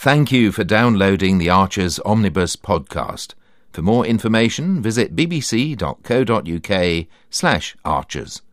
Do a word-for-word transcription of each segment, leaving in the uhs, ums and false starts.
Thank you for downloading the Archers Omnibus podcast. For more information, visit bbc.co.uk slash archers.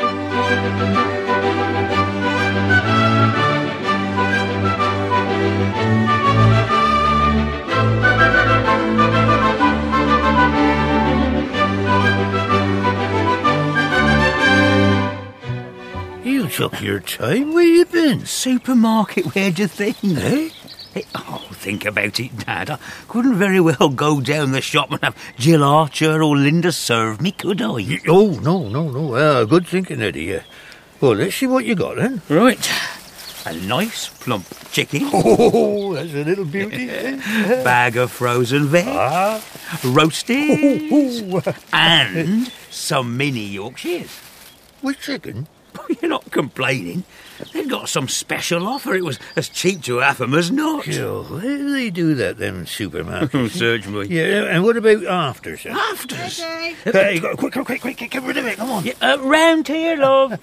You took your time. Where you been? Supermarket, where'd you think? Eh? Hey, oh, think about it, Dad. I couldn't very well go down the shop and have Jill Archer or Linda serve me, could I? You, oh, no, no, no. Uh, good thinking, Eddie. Uh, well, let's see what you got, then. Right. A nice plump chicken. Oh, that's a little beauty. Bag of frozen veg. Ah. Roasted. Oh, oh. And some mini Yorkshires. With chicken? You're not complaining. They've got some special offer. It was as cheap to have them as not. Sure. Where do they do that, them supermarkets? Search me. Yeah, and what about afters? Sir? Afters? Hey, go, quick, quick, quick, quick, get rid of it, come on. Yeah, uh, round here, love.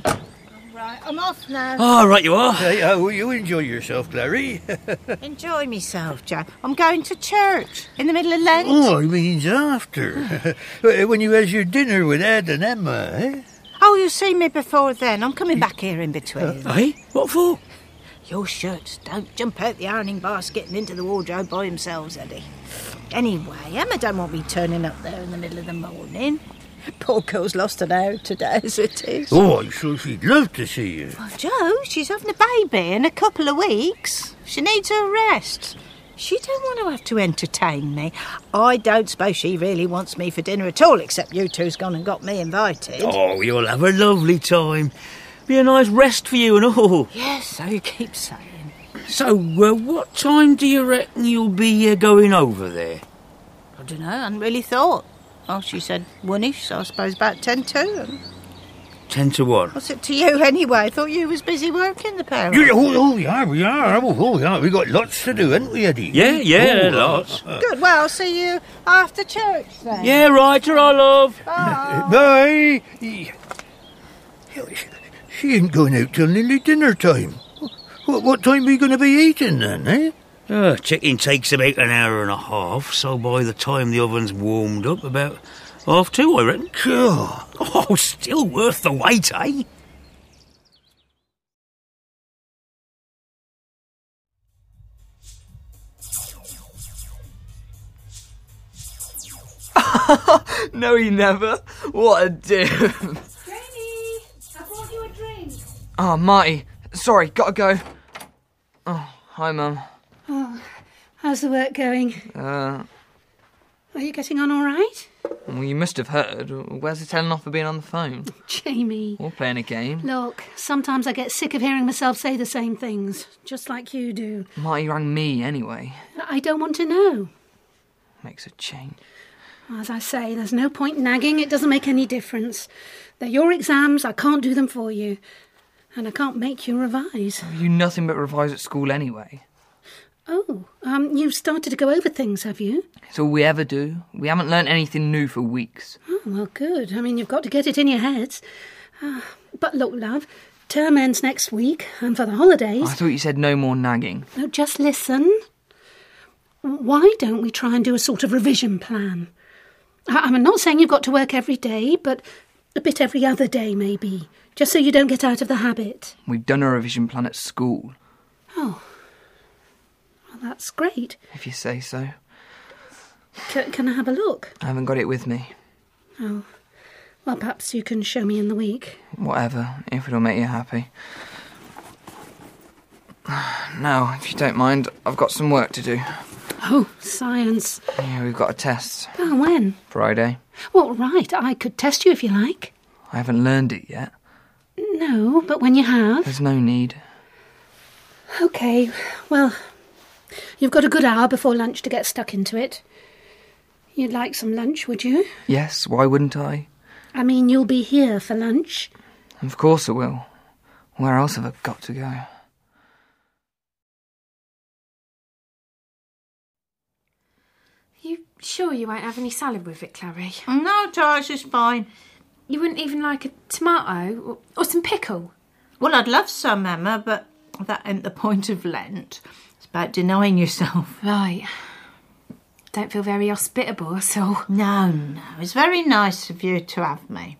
Right, I'm off now. Oh, right you are. Hey, how will you enjoy yourself, Clary? Enjoy myself, Joe. I'm going to church in the middle of Lent. Oh, it means after. When you has your dinner with Ed and Emma, eh? Oh, you'll see me before then. I'm coming back here in between. Uh, eh? What for? Your shirts don't jump out the ironing basket and into the wardrobe by themselves, Eddie. Anyway, Emma don't want me turning up there in the middle of the morning. Poor girl's lost an hour today, as it is. Oh, I'm sure she'd love to see you. Well, Joe, she's having a baby in a couple of weeks. She needs her rest. She don't want to have to entertain me. I don't suppose she really wants me for dinner at all, except you two's gone and got me invited. Oh, you'll have a lovely time. Be a nice rest for you and all. Yes, so you keep saying. So, uh, what time do you reckon you'll be uh, going over there? I don't know, I hadn't really thought. Well, she said one-ish, so I suppose about ten to. Ten to one. What's it to you anyway? I thought you was busy working the parent. Yeah, oh, oh, yeah, we are. Oh, oh, yeah, we got lots to do, haven't we, Eddie? Yeah, yeah, oh, lots. Uh, Good, well, I'll see you after church then. Yeah, right, ta-ra, love. Bye. Bye. She ain't going out till nearly dinner time. What, what time are we going to be eating then, eh? Uh, chicken takes about an hour and a half, so by the time the oven's warmed up, about half two, I reckon. Sure. Oh, still worth the wait, eh? No, he never. What a div. Janie, I brought you a drink. Oh, Marty. Sorry, gotta go. Oh, hi, Mum. Oh, how's the work going? Uh, Are you getting on all right? well, you must have heard. Where's the telling off for being on the phone? Jamie. Or playing a game. Look, sometimes I get sick of hearing myself say the same things, just like you do. Marty rang me anyway. I don't want to know. Makes a change. As I say, there's no point nagging. It doesn't make any difference. They're your exams. I can't do them for you. And I can't make you revise. You nothing but revise at school anyway. Oh, um, you've started to go over things, have you? It's all we ever do. We haven't learnt anything new for weeks. Oh, well, good. I mean, you've got to get it in your heads. Uh, but look, love, term ends next week, and for the holidays... I thought you said no more nagging. No, just listen. Why don't we try and do a sort of revision plan? I- I'm not saying you've got to work every day, but a bit every other day, maybe, just so you don't get out of the habit. We've done a revision plan at school. Oh, well, that's great. If you say so. C- can I have a look? I haven't got it with me. Oh, well, perhaps you can show me in the week. Whatever, if it'll make you happy. Now, if you don't mind, I've got some work to do. Oh, science. Yeah, we've got a test. Oh, when? Friday. Well, right, I could test you if you like. I haven't learned it yet. No, but when you have... There's no need. OK, well, you've got a good hour before lunch to get stuck into it. You'd like some lunch, would you? Yes, why wouldn't I? I mean, you'll be here for lunch. Of course I will. Where else have I got to go? You sure you won't have any salad with it, Clary? No, Joyce, it's fine. You wouldn't even like a tomato or, or some pickle? Well, I'd love some, Emma, but that ain't the point of Lent. about denying yourself. Right. Don't feel very hospitable, so... No, no, it's very nice of you to have me.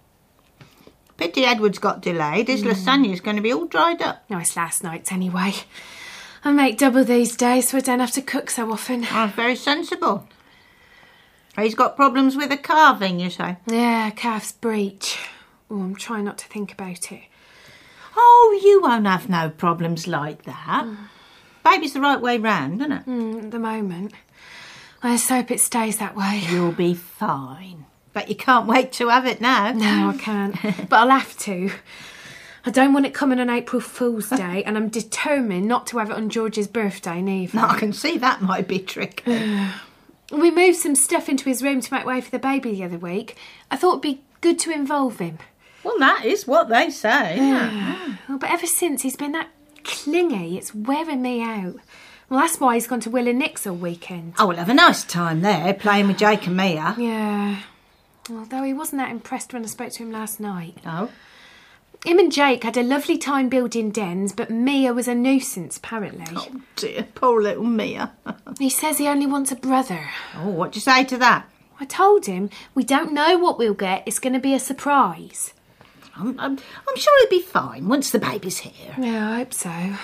Pity Edward's got delayed. His mm. lasagna's going to be all dried up. No, it's last night's anyway. I make double these days so I don't have to cook so often. Oh, very sensible. He's got problems with the carving, you say? Yeah, calf's breech. Oh, I'm trying not to think about it. Oh, you won't have no problems like that. Mm. Baby's the right way round, isn't it? Mm, at the moment. I just hope it stays that way. You'll be fine. But you can't wait to have it now. No, I can't. But I'll have to. I don't want it coming on April Fool's Day, and I'm determined not to have it on George's birthday neither. No, I can see that might be tricky. We moved some stuff into his room to make way for the baby the other week. I thought it'd be good to involve him. Well, that is what they say. Yeah. Well, but ever since he's been that clingy, it's wearing me out. Well, that's why he's gone to Will and Nick's all weekend. Oh, we'll have a nice time there, playing with Jake and Mia. Yeah. Although he wasn't that impressed when I spoke to him last night. Oh? Him and Jake had a lovely time building dens, but Mia was a nuisance, apparently. Oh, dear, poor little Mia. He says he only wants a brother. Oh, what do you say to that? I told him we don't know what we'll get. It's going to be a surprise. I'm, I'm, I'm sure he'll be fine once the baby's here. Yeah, I hope so. I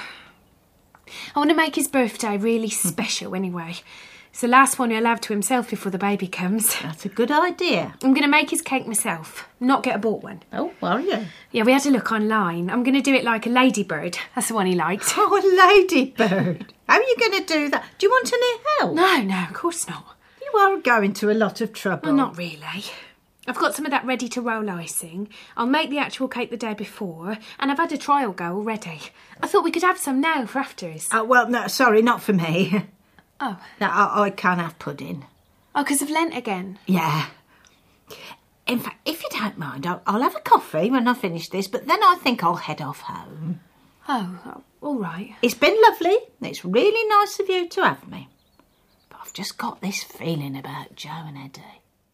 want to make his birthday really special anyway. It's the last one he'll have to himself before the baby comes. That's a good idea. I'm going to make his cake myself, not get a bought one. Oh, are you? Yeah, we had a look online. I'm going to do it like a ladybird. That's the one he liked. Oh, a ladybird. How are you going to do that? Do you want any help? No, no, of course not. You are going to a lot of trouble. Well, not really. I've got some of that ready to roll icing. I'll make the actual cake the day before, and I've had a trial go already. I thought we could have some now for afters. Oh, well, no, sorry, not for me. Oh. No, I, I can't have pudding. Oh, because of Lent again? Yeah. In fact, if you don't mind, I'll, I'll have a coffee when I finish this, but then I think I'll head off home. Oh, oh, all right. It's been lovely. It's really nice of you to have me. But I've just got this feeling about Joe and Eddie.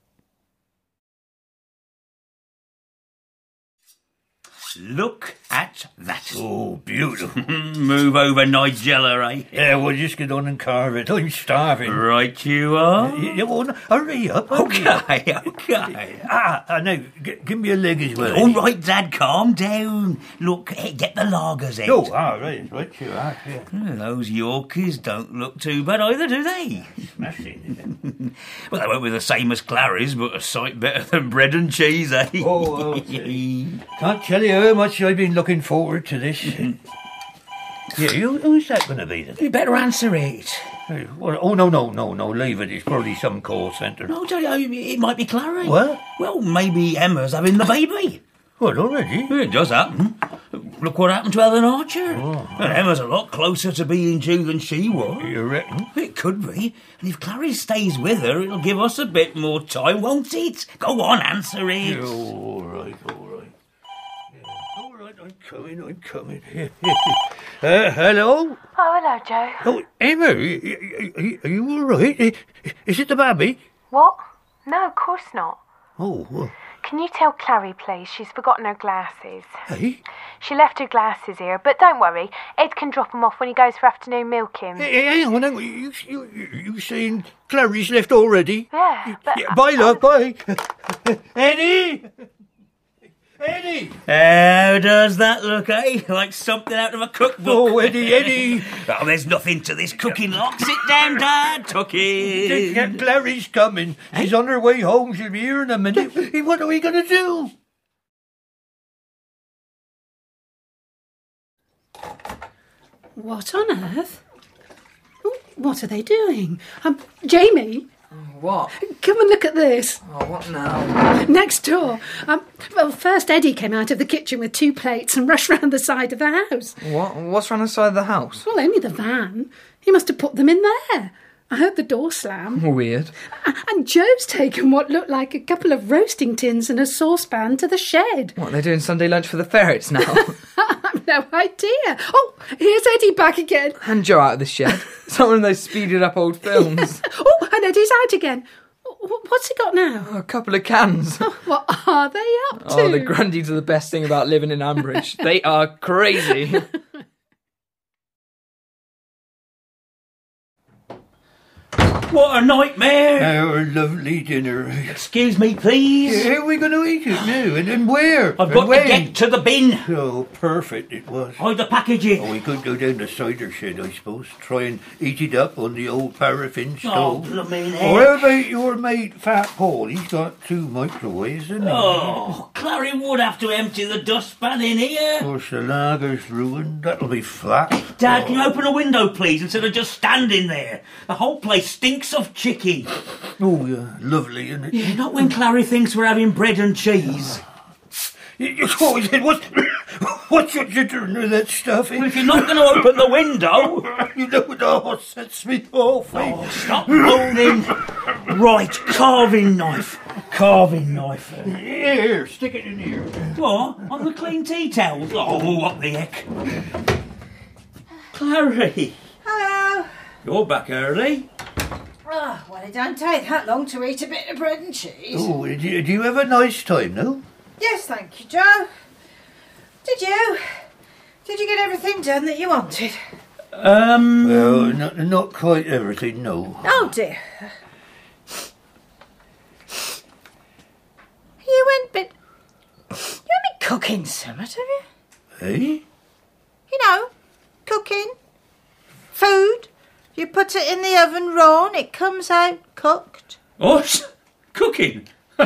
Look at that. Oh, beautiful. Move over, Nigella, eh? Yeah, well, just get on and carve it. I'm starving. Right you are. You, you want, hurry up. Hurry Okay, up. okay. Ah, I know. G- give me a leg as well. All right, Dad, calm down. Look, hey, get the lagers out. Oh, ah, right, right, you are. Yeah. Hmm, those Yorkies don't look too bad either, do they? Smashing. Well, they won't be the same as Clary's, but a sight better than bread and cheese, eh? Oh, I'll see. Can't tell you how much I've been looking forward to this. Yeah, who, who's that going to be then? You better answer it. Hey, well, oh, no, no, no, no, leave it. It's probably some call centre. No, tell you, it might be Clary. What? Well, maybe Emma's having the baby. What, already? It does happen. Look what happened to Ellen Archer. Oh, And Emma's a lot closer to being due than she was. You reckon? It could be. And if Clary stays with her, it'll give us a bit more time, won't it? Go on, answer it. Yeah, all right, all right. Yeah, all right, I'm coming, I'm coming. uh, hello? Oh, hello, Joe. Oh, Emma, are you, are you all right? Is it the baby? What? No, of course not. Oh, well, Can you tell Clary, please? She's forgotten her glasses. hey? She left her glasses here, but don't worry. Ed can drop them off when he goes for afternoon milking. Hey, hang on, hang on. You, you, you, you saying Clary's left already? Yeah, but... Yeah, bye, love, bye. Eddie! Eddie! How does that look, eh? Like something out of a cookbook. Oh, Eddie, Eddie! Oh, there's nothing to this cooking lot. Sit down, Dad. Tuck in. Yeah, Clary's coming. She's on her way home. She'll be here in a minute. What are we going to do? What on earth? Oh, what are they doing? Um, Jamie, What? come and look at this. Oh, what now? Next door. Um, well, first Eddie came out of the kitchen with two plates and rushed round the side of the house. What? What's round the side of the house? Well, only the van. He must have put them in there. I heard the door slam. Weird. A- And Joe's taken what looked like a couple of roasting tins and a saucepan to the shed. What, they're doing Sunday lunch for the ferrets now? I've no idea. Oh, here's Eddie back again. And Joe out of the shed. It's not one of those speeded up old films. Oh, and Eddie's out again. W- What's he got now? A couple of cans. What are they up to? Oh, the Grundys are the best thing about living in Ambridge. They are crazy. What a nightmare! Our lovely dinner. Excuse me, please. How are we going to eat it now? And, and where? I've and got when? to get to the bin. Oh, perfect it was. Hide the package it. Oh, we could go down the cider shed, I suppose. Try and eat it up on the old paraffin Oh, stove. blooming Or heck. how about your mate, Fat Paul? He's got two microwaves, hasn't he? Oh, Clary would have to empty the dustpan in here. Of course, the lager's ruined. That'll be flat. Dad, can you open a window, please, instead of just standing there? The whole place stinks of chicken. Oh, yeah, lovely, isn't it? Yeah, not when Clary thinks we're having bread and cheese. Oh, what's, what's your doing with that stuff? Well, if you're not going to open the window... You know, oh, sets me off. Oh, stop moaning. Right, carving knife. Carving knife. Here, stick it in here. What? On the clean tea towels? Oh, what the heck? Clary, Hello. you're back early. Oh, well, it don't take that long to eat a bit of bread and cheese. Oh, do you, do you have a nice time, no? Yes, thank you, Joe. Did you? Did you get everything done that you wanted? Um... Well, not, not quite everything, no. Oh, dear. You went bit... You haven't been cooking something, have you? Eh? You know, cooking. Food. You put it in the oven raw and it comes out cooked. What? Cooking?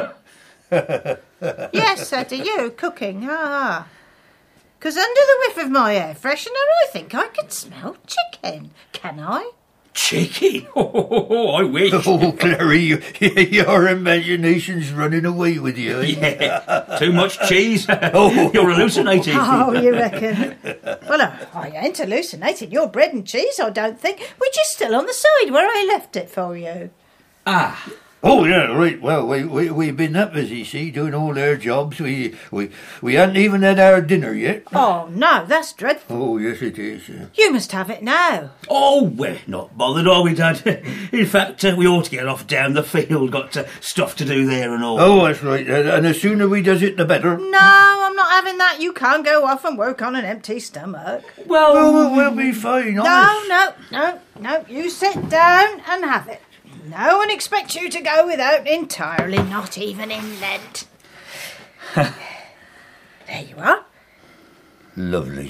Yes, so do you, cooking. Ah. Because under the whiff of my air freshener, I think I can smell chicken. Can I? Chicken? Oh, I wish. Oh, Clary, you, your imagination's running away with you, eh? Yeah. Too much cheese? Oh, you're hallucinating. Oh, you reckon? Well, I, I ain't hallucinating your bread and cheese, I don't think, which is still on the side where I left it for you. Ah. Oh, yeah, right. Well, we, we, we've been that busy, see, doing all our jobs. We, we, we hadn't even had our dinner yet. Oh, no, that's dreadful. Oh, yes, it is. Yeah. You must have it now. Oh, we're not bothered, are we, Dad? In fact, uh, we ought to get off down the field. Got uh, stuff to do there and all. Oh, that's right. And, and the sooner we does it, the better. No, I'm not having that. You can't go off and work on an empty stomach. Well, Oh, well, we'll be fine, No, honest. no, no, no. You sit down and have it. No one expects you to go without entirely, not even in Lent. There you are. Lovely.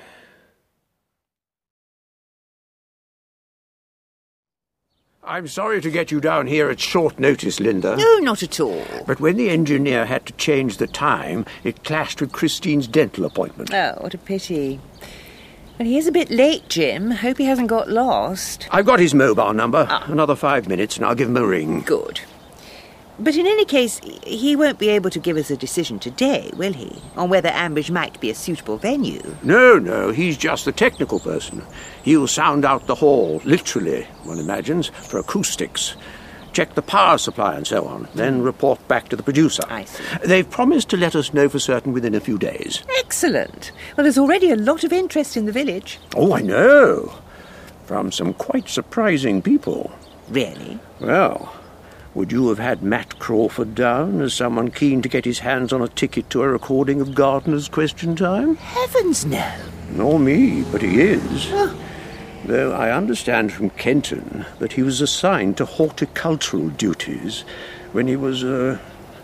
I'm sorry to get you down here at short notice, Linda. No, not at all. But when the engineer had to change the time, it clashed with Christine's dental appointment. Oh, what a pity. Well, he is a bit late, Jim. Hope he hasn't got lost. I've got his mobile number. Ah. Another five minutes and I'll give him a ring. Good. But in any case, he won't be able to give us a decision today, will he? On whether Ambridge might be a suitable venue. No, no, he's just the technical person. He'll sound out the hall, literally, one imagines, for acoustics. Check the power supply and so on, then report back to the producer. I see. They've promised to let us know for certain within a few days. Excellent. Well, there's already a lot of interest in the village. Oh, I know. From some quite surprising people. Really? Well, would you have had Matt Crawford down as someone keen to get his hands on a ticket to a recording of Gardener's Question Time? Heavens, no. Nor me, but he is. Oh. Though I understand from Kenton that he was assigned to horticultural duties when he was, uh,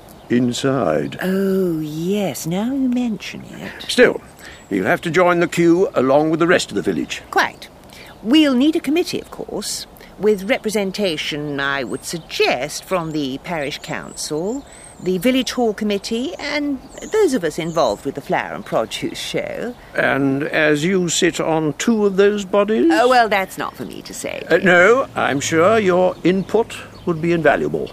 inside. Oh, yes, now you mention it. Still, he'll have to join the queue along with the rest of the village. Quite. We'll need a committee, of course, with representation, I would suggest, from the parish council, the village hall committee, and those of us involved with the flower and produce show. And as you sit on two of those bodies? Oh, well, that's not for me to say. Uh, no, I'm sure your input would be invaluable.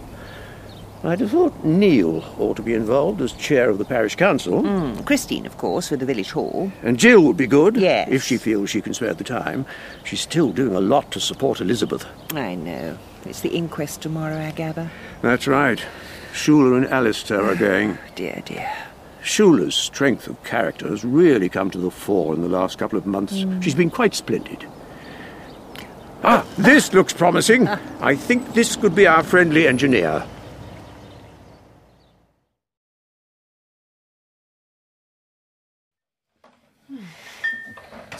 I'd have thought Neil ought to be involved as chair of the parish council. Mm, Christine, of course, with the village hall. And Jill would be good, yes, if she feels she can spare the time. She's still doing a lot to support Elizabeth. I know. It's the inquest tomorrow, I gather. That's right. Shula and Alistair are going. Dear, dear. Shula's strength of character has really come to the fore in the last couple of months. Mm. She's been quite splendid. Ah, this looks promising. I think this could be our friendly engineer.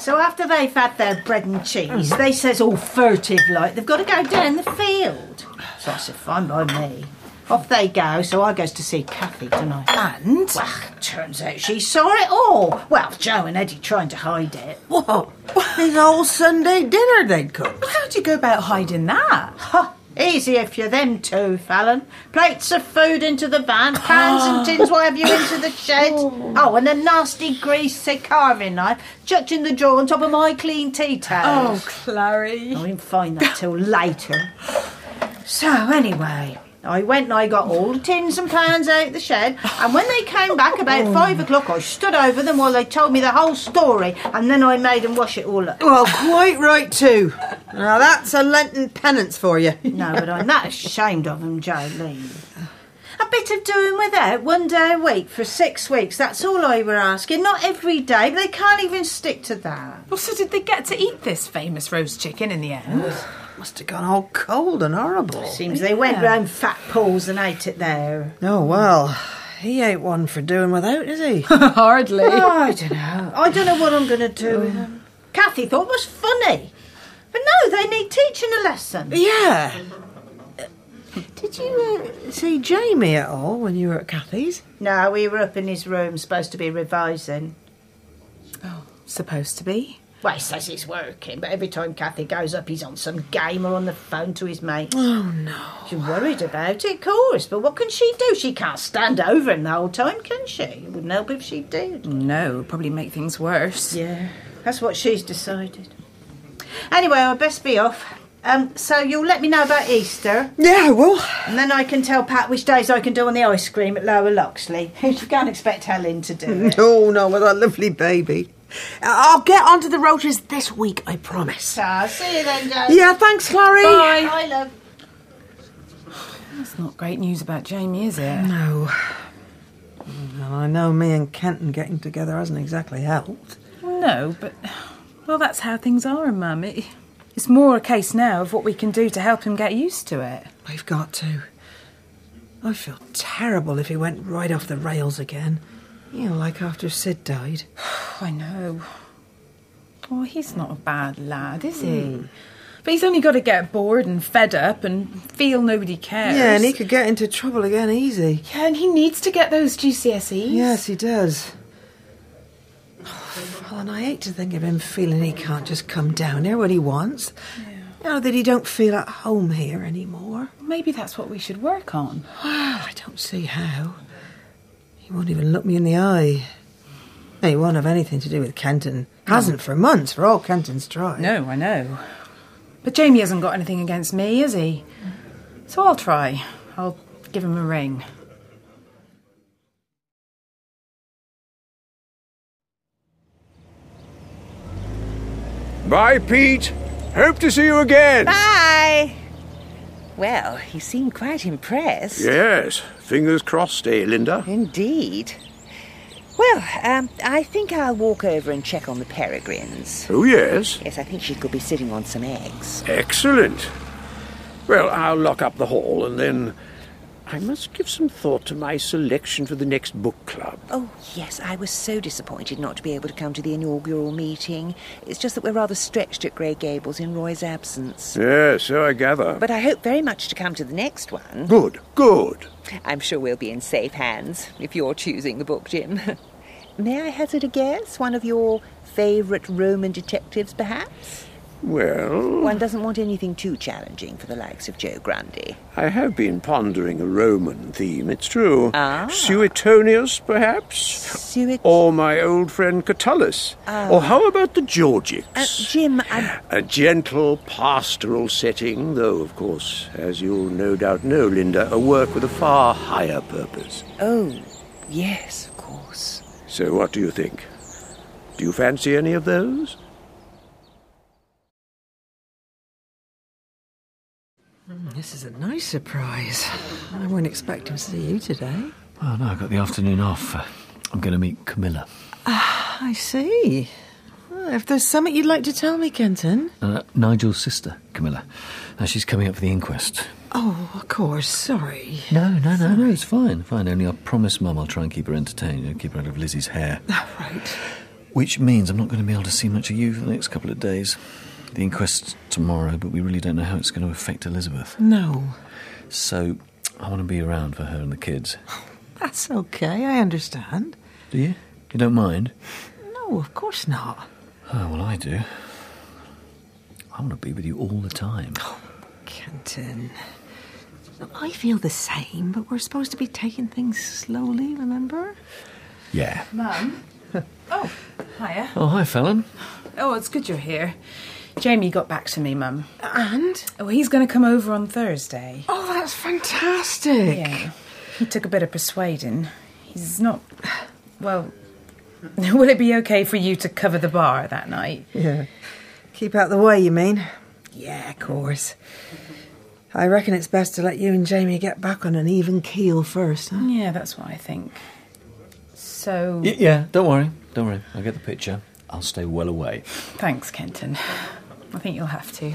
So after they've had their bread and cheese, they says all furtive like they've got to go down the field. So I said, fine by me. Off they go, so I goes to see Cathy, don't I? And? Well, turns out she saw it all. Well, Joe and Eddie trying to hide it. What? His whole Sunday dinner they'd cooked. How do you go about hiding that? Ha! Easy if you're them two, Fallon. Plates of food into the van, pans and tins, what have you, into the shed. Oh, and a nasty greasy carving knife chucked in the drawer on top of my clean tea towels. Oh, Clary. I didn't find that till later. So, anyway, I went and I got all the tins and pans out the shed, and when they came back about five o'clock, I stood over them while they told me the whole story, and then I made them wash it all up. Well, quite right too. Now that's a Lenten penance for you. No, but I'm that ashamed of them, Jolene. A bit of doing without one day a week for six weeks, that's all I were asking. Not every day, but they can't even stick to that. Well, so did they get to eat this famous roast chicken in the end? Must have gone all cold and horrible. Seems they went round Fat Paul's and ate it there. Oh, well, he ain't one for doing without, is he? Hardly. Oh, I don't know. I don't know what I'm going to do with them. Cathy thought it was funny. But no, they need teaching a lesson. Yeah. Did you uh, see Jamie at all when you were at Cathy's? No, we were up in his room, supposed to be revising. Oh, supposed to be? Well, he says he's working, but every time Cathy goes up, he's on some game or on the phone to his mate. Oh, no. She's worried about it, of course, but what can she do? She can't stand over him the whole time, can she? It wouldn't help if she did. No, probably make things worse. Yeah, that's what she's decided. Anyway, I'd best be off. Um, so you'll let me know about Easter? Yeah, I will. And then I can tell Pat which days I can do on the ice cream at Lower Loxley. You can't expect Helen to do it. No, no, with that lovely baby. I'll get onto the rotas this week, I promise. So, see you then, Joe. Yeah, thanks, Clary. Bye. Bye, love. That's not great news about Jamie, is it? No. Well, I know me and Kenton getting together hasn't exactly helped. No, but, well, that's how things are, Mum. It, it's more a case now of what we can do to help him get used to it. We've got to. I feel terrible if he went right off the rails again. You know, like after Sid died. I know. Oh, he's not a bad lad, is he? Mm. But he's only got to get bored and fed up and feel nobody cares. Yeah, and he could get into trouble again easy. Yeah, and he needs to get those G C S Es. Yes, he does. Well, and I hate to think of him feeling he can't just come down here when he wants. Yeah. You know, that he don't feel at home here anymore. Maybe that's what we should work on. Well, I don't see how. He won't even look me in the eye. He won't have anything to do with Kenton. Hasn't for months, for all Kenton's tried. No, I know. But Jamie hasn't got anything against me, has he? So I'll try. I'll give him a ring. Bye, Pete. Hope to see you again. Bye. Well, you seem quite impressed. Yes. Fingers crossed, eh, Linda? Indeed. Well, um, I think I'll walk over and check on the peregrines. Oh, yes? Yes, I think she could be sitting on some eggs. Excellent. Well, I'll lock up the hall and then I must give some thought to my selection for the next book club. Oh, yes, I was so disappointed not to be able to come to the inaugural meeting. It's just that we're rather stretched at Grey Gables in Roy's absence. Yes, so I gather. But I hope very much to come to the next one. Good, good. I'm sure we'll be in safe hands, if you're choosing the book, Jim. May I hazard a guess? One of your favourite Roman detectives, perhaps? Well... One doesn't want anything too challenging for the likes of Joe Grundy. I have been pondering a Roman theme, it's true. Ah. Suetonius, perhaps? Suet... Or my old friend Catullus. Ah. Or how about the Georgics? Uh, Jim, I'm... A gentle pastoral setting, though, of course, as you'll no doubt know, Linda, a work with a far higher purpose. Oh, yes, of course. So what do you think? Do you fancy any of those? This is a nice surprise. I weren't expecting to see you today. Oh, no, I got the afternoon off. Uh, I'm going to meet Camilla. Ah, I see. Well, if there's something you'd like to tell me, Kenton. Uh, Nigel's sister, Camilla. Uh, she's coming up for the inquest. Oh, of course, sorry. No, no, no, no, it's fine, fine. Only I promised Mum I'll try and keep her entertained and keep her out of Lizzie's hair. Oh, right. Which means I'm not going to be able to see much of you for the next couple of days. The inquest's tomorrow, but we really don't know how it's going to affect Elizabeth. No. So I want to be around for her and the kids. That's okay, I understand. Do you? You don't mind? No, of course not. Oh, well, I do. I want to be with you all the time. Oh, Kenton. I feel the same, but we're supposed to be taking things slowly, remember? Yeah. Mum? Oh, hiya. Oh, hi, Fallon. Oh, it's good you're here. Jamie got back to me, Mum. And? Oh, he's going to come over on Thursday. Oh, that's fantastic. Yeah. He took a bit of persuading. He's not... Well, will it be okay for you to cover the bar that night? Yeah. Keep out the way, you mean? Yeah, of course. I reckon it's best to let you and Jamie get back on an even keel first, huh? Yeah, that's what I think. So... Y- yeah, don't worry. Don't worry. I get the picture. I'll stay well away. Thanks, Kenton. I think you'll have to.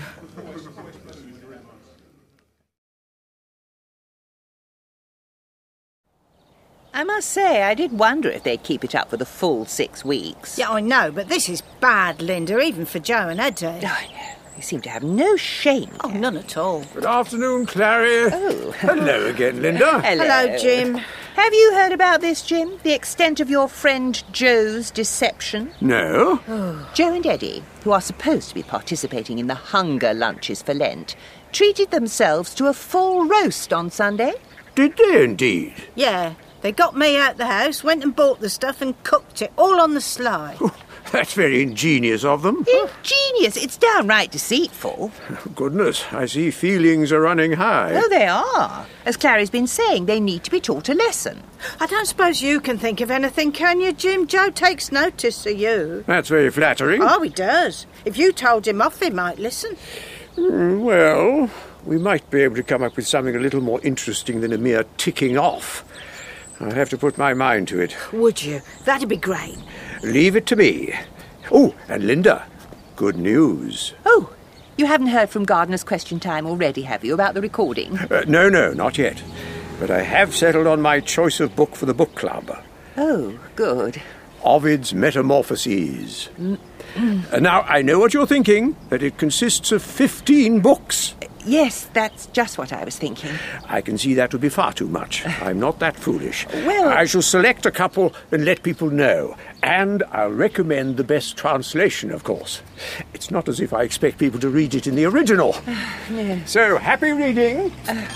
I must say, I did wonder if they'd keep it up for the full six weeks. Yeah, I know, but this is bad, Linda, even for Joe and Eddie. I know. They seem to have no shame. Oh, none at all. Good afternoon, Clary. Oh. Hello again, Linda. Hello. Hello, Jim. Have you heard about this, Jim? The extent of your friend Joe's deception? No. Oh. Joe and Eddie, who are supposed to be participating in the hunger lunches for Lent, treated themselves to a full roast on Sunday. Did they indeed? Yeah, they got me out the house, went and bought the stuff and cooked it, all on the sly. That's very ingenious of them. Ingenious? It's downright deceitful. Goodness, I see feelings are running high. Oh, they are. As Clary's been saying, they need to be taught a lesson. I don't suppose you can think of anything, can you, Jim? Joe takes notice of you. That's very flattering. Oh, he does. If you told him off, he might listen. Mm, well, we might be able to come up with something a little more interesting than a mere ticking off. I'll have to put my mind to it. Would you? That'd be great. Leave it to me. Oh, and Linda, good news. Oh, you haven't heard from Gardener's Question Time already, have you, about the recording? Uh, no, no, not yet. But I have settled on my choice of book for the book club. Oh, good. Ovid's Metamorphoses. Mm. Uh, now, I know what you're thinking, that it consists of fifteen books. Yes, that's just what I was thinking. I can see that would be far too much. I'm not that foolish. Well... I shall select a couple and let people know. And I'll recommend the best translation, of course. It's not as if I expect people to read it in the original. No. So, happy reading. Uh,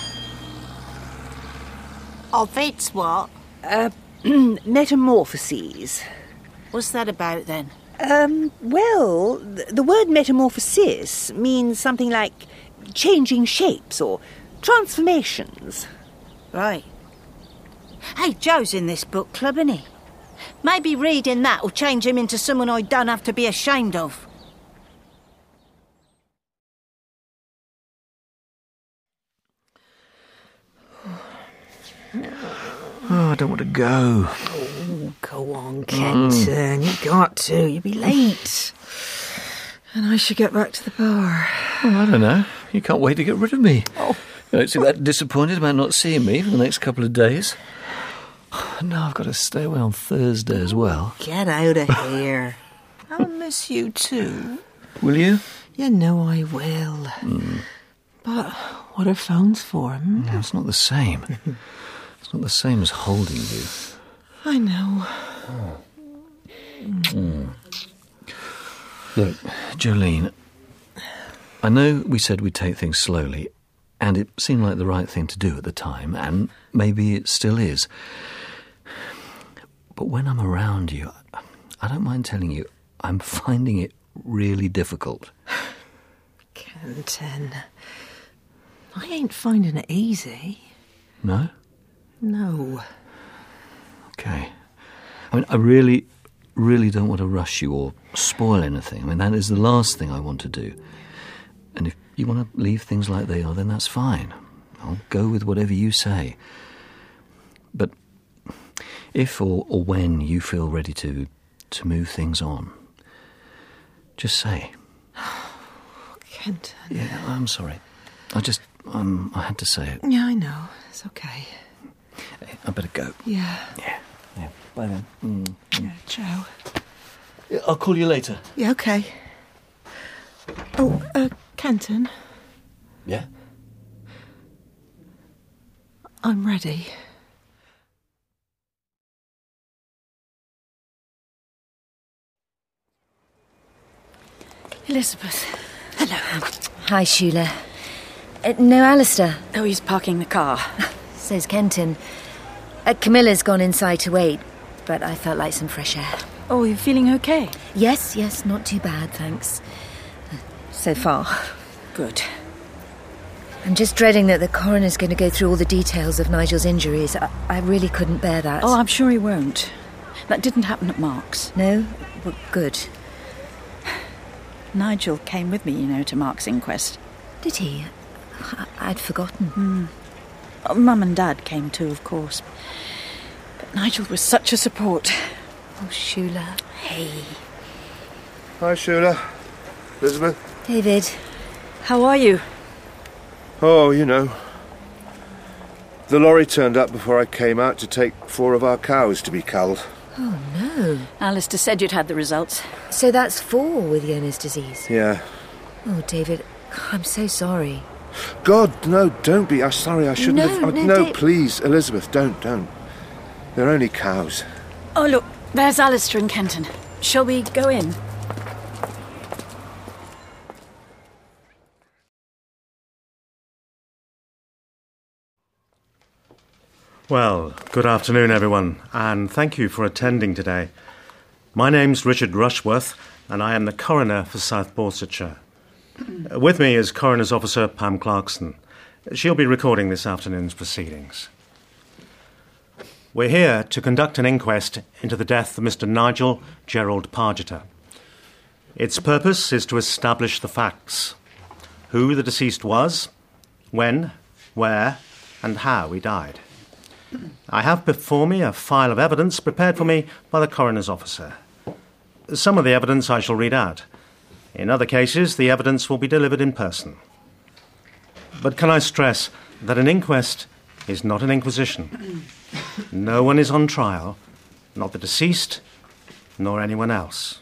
Ovid's what? Uh, Metamorphoses. What's that about, then? Um, well, th- the word metamorphosis means something like changing shapes or transformations. Right. Hey, Joe's in this book club, isn't he? Maybe reading that will change him into someone I don't have to be ashamed of. Oh, I don't want to go. Oh, go on, Kenton. Mm. You've got to. You'll be late. And I should get back to the bar. Oh, I don't know. You can't wait to get rid of me. Oh. You don't seem that disappointed about not seeing me for the next couple of days. Now I've got to stay away on Thursday as well. Get out of here. I'll miss you too. Will you? You know I will. Mm. But what are phones for? Hmm? No, it's not the same. It's not the same as holding you. I know. Oh. Mm. Look, Jolene, I know we said we'd take things slowly, and it seemed like the right thing to do at the time, and maybe it still is. But when I'm around you, I don't mind telling you, I'm finding it really difficult. Kenton, I ain't finding it easy. No? No. Okay. I mean, I really, really don't want to rush you or spoil anything. I mean, that is the last thing I want to do. And if you want to leave things like they are, then that's fine. I'll go with whatever you say. But if or, or when you feel ready to, to move things on, just say. Kenton. Yeah, I'm sorry. I just, um, I had to say it. Yeah, I know. It's okay. Hey, I better go. Yeah. Yeah. Yeah. Bye then. Mm. Yeah, ciao. I'll call you later. Yeah, OK. Oh, uh, Kenton, Yeah? I'm ready. Elizabeth. Hello. Hi, Sheila. Uh, no, Alistair. Oh, he's parking the car. So's Kenton. Uh, Camilla's gone inside to wait, but I felt like some fresh air. Oh, you're feeling okay? Yes, yes, not too bad, thanks. Uh, so far. Good. I'm just dreading that the coroner's going to go through all the details of Nigel's injuries. I, I really couldn't bear that. Oh, I'm sure he won't. That didn't happen at Mark's. No? Well, good. Nigel came with me, you know, to Mark's inquest. Did he? I- I'd forgotten. Mm. Oh, Mum and Dad came too, of course. But Nigel was such a support. Oh, Sheila. Hey. Hi, Sheila. Elizabeth. David. How are you? Oh, you know. The lorry turned up before I came out to take four of our cows to be culled. Oh, no. Alistair said you'd had the results. So that's four with Yona's disease? Yeah. Oh, David, I'm so sorry. God, no, don't be. I'm sorry, I shouldn't No, have... oh, no, no Dave. please, Elizabeth, don't, don't. They're only cows. Oh, look, there's Alistair and Kenton. Shall we go in? Well, good afternoon, everyone, and thank you for attending today. My name's Richard Rushworth, and I am the coroner for South Borsetshire. With me is Coroner's Officer Pam Clarkson. She'll be recording this afternoon's proceedings. We're here to conduct an inquest into the death of Mister Nigel Gerald Pargeter. Its purpose is to establish the facts: who the deceased was, when, where, and how he died. I have before me a file of evidence prepared for me by the coroner's officer. Some of the evidence I shall read out. In other cases, the evidence will be delivered in person. But can I stress that an inquest is not an inquisition? No one is on trial, not the deceased, nor anyone else.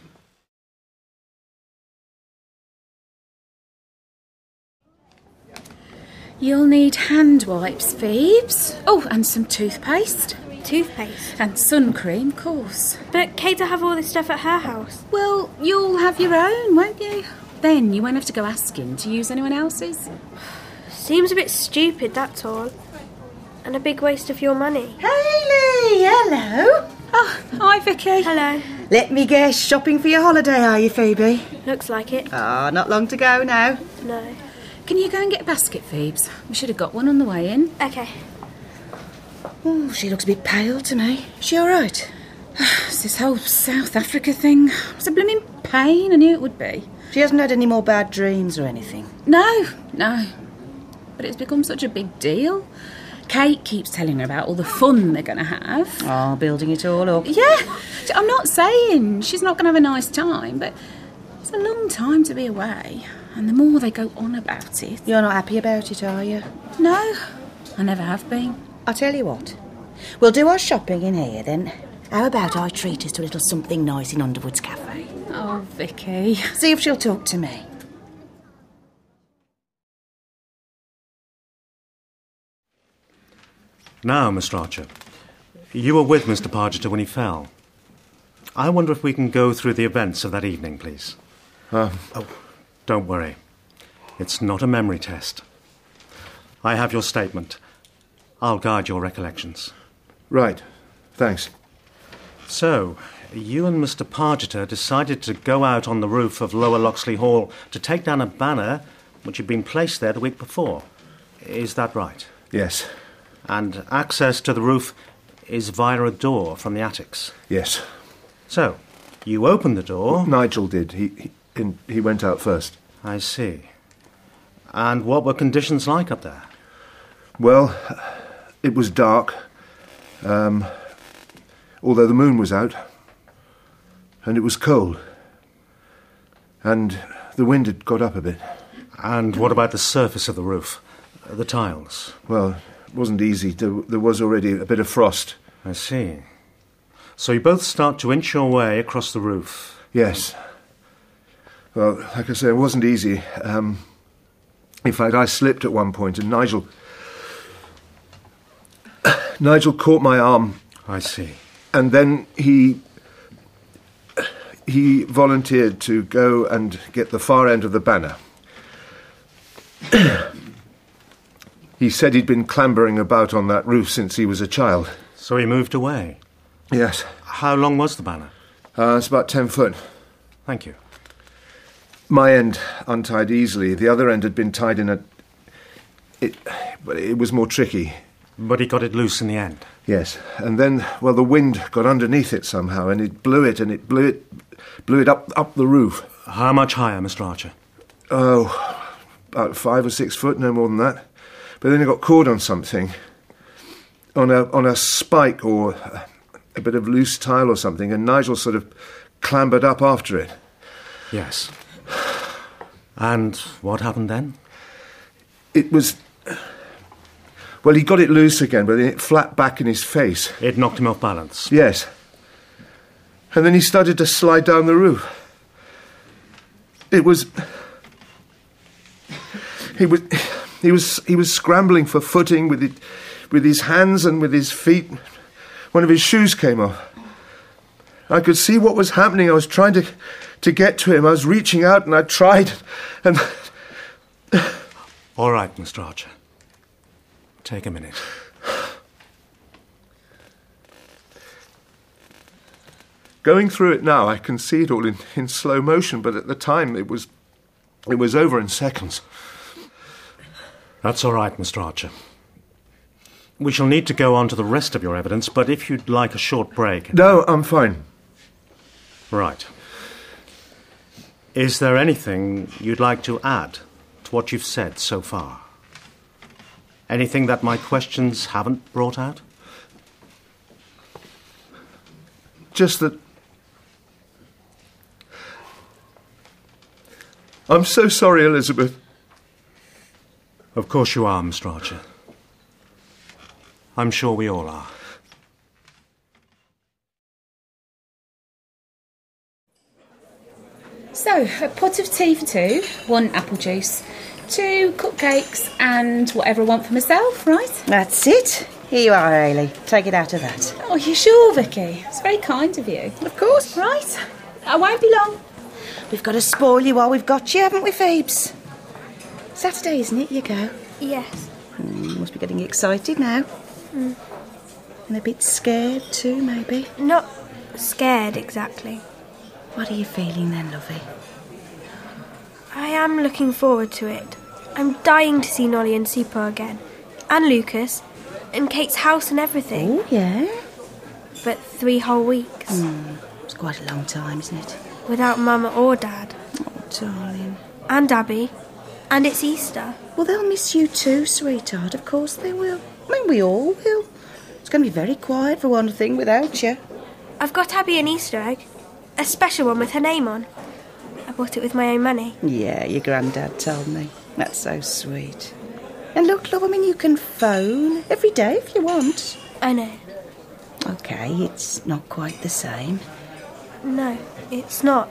You'll need hand wipes, Phoebes. Oh, and some toothpaste. Toothpaste? And sun cream, of course. But Kate will have all this stuff at her house. Well, you'll have your own, won't you? Then you won't have to go asking to use anyone else's. Seems a bit stupid, that's all. And a big waste of your money. Hayley, hello. Oh, hi, Vicky. Hello. Let me guess, shopping for your holiday, are you, Phoebe? Looks like it. Ah, oh, not long to go now. No. Can you go and get a basket, Phoebes? We should have got one on the way in. OK. Oh, she looks a bit pale to me. She all right? It's this whole South Africa thing. It's a blooming pain. I knew it would be. She hasn't had any more bad dreams or anything? No, no. But it's become such a big deal. Kate keeps telling her about all the fun they're going to have. Oh, building it all up. Yeah. I'm not saying she's not going to have a nice time, but it's a long time to be away. And the more they go on about it... You're not happy about it, are you? No, I never have been. I'll tell you what. We'll do our shopping in here, then. How about I treat us to a little something nice in Underwood's Cafe? Oh, Vicky. See if she'll talk to me. Now, Mister Archer, you were with Mister Pargeter when he fell. I wonder if we can go through the events of that evening, please. Uh, oh, don't worry. It's not a memory test. I have your statement. I'll guide your recollections. Right. Thanks. So, you and Mister Pargeter decided to go out on the roof of Lower Loxley Hall to take down a banner which had been placed there the week before. Is that right? Yes. And access to the roof is via a door from the attics? Yes. So, you opened the door... Well, Nigel did. He, he, in, he went out first. I see. And what were conditions like up there? Well, it was dark, um, although the moon was out, and it was cold, and the wind had got up a bit. And what about the surface of the roof, the tiles? Well, it wasn't easy. There, there was already a bit of frost. I see. So you both start to inch your way across the roof. Yes. Well, like I say, it wasn't easy. Um, in fact, I slipped at one point and Nigel... Nigel caught my arm. I see. And then he... He volunteered to go and get the far end of the banner. He said he'd been clambering about on that roof since he was a child. So he moved away? Yes. How long was the banner? Uh, it's about ten foot. Thank you. My end untied easily. The other end had been tied in a... It, but it was more tricky. But he got it loose in the end? Yes. And then, well, the wind got underneath it somehow, and it blew it, and it blew it... blew it up, up the roof. How much higher, Mister Archer? Oh, about five or six foot, no more than that. But then it got caught on something. On a, on a spike or a bit of loose tile or something, and Nigel sort of clambered up after it. Yes. And what happened then? It was... Well, he got it loose again, but then it flapped back in his face. It knocked him off balance? Yes. And then he started to slide down the roof. It was... He was... He was... He was scrambling for footing with it, with his hands and with his feet. One of his shoes came off. I could see what was happening. I was trying to, to get to him. I was reaching out and I tried, and... All right, Mister Archer. Take a minute. Going through it now, I can see it all in, in slow motion, but at the time it was... It was over in seconds. That's all right, Mister Archer. We shall need to go on to the rest of your evidence, but if you'd like a short break... No, I'm fine. Right. Is there anything you'd like to add to what you've said so far? Anything that my questions haven't brought out? Just that... I'm so sorry, Elizabeth. Of course you are, Mister Archer. I'm sure we all are. So, a pot of tea for two, one apple juice, two cupcakes and whatever I want for myself, right? That's it. Here you are, Hayley. Take it out of that. Oh, you sure, Vicky? It's very kind of you. Of course. Right. I won't be long. We've got to spoil you while we've got you, haven't we, Phoebes? Saturday, isn't it, you go? Yes. Mm, you must be getting excited now. Mm. And a bit scared too, maybe? Not scared, exactly. What are you feeling then, lovey? I am looking forward to it. I'm dying to see Nolly and Super again. And Lucas. And Kate's house and everything. Oh, yeah? But three whole weeks. Mm, it's quite a long time, isn't it? Without Mama or Dad. Oh, darling. And Abby. And it's Easter. Well, they'll miss you too, sweetheart. Of course they will. I mean, we all will. It's going to be very quiet, for one thing, without you. I've got Abby an Easter egg. A special one with her name on. I bought it with my own money. Yeah, your granddad told me. That's so sweet. And look, love, I mean, you can phone every day if you want. I know. OK, it's not quite the same. No, it's not.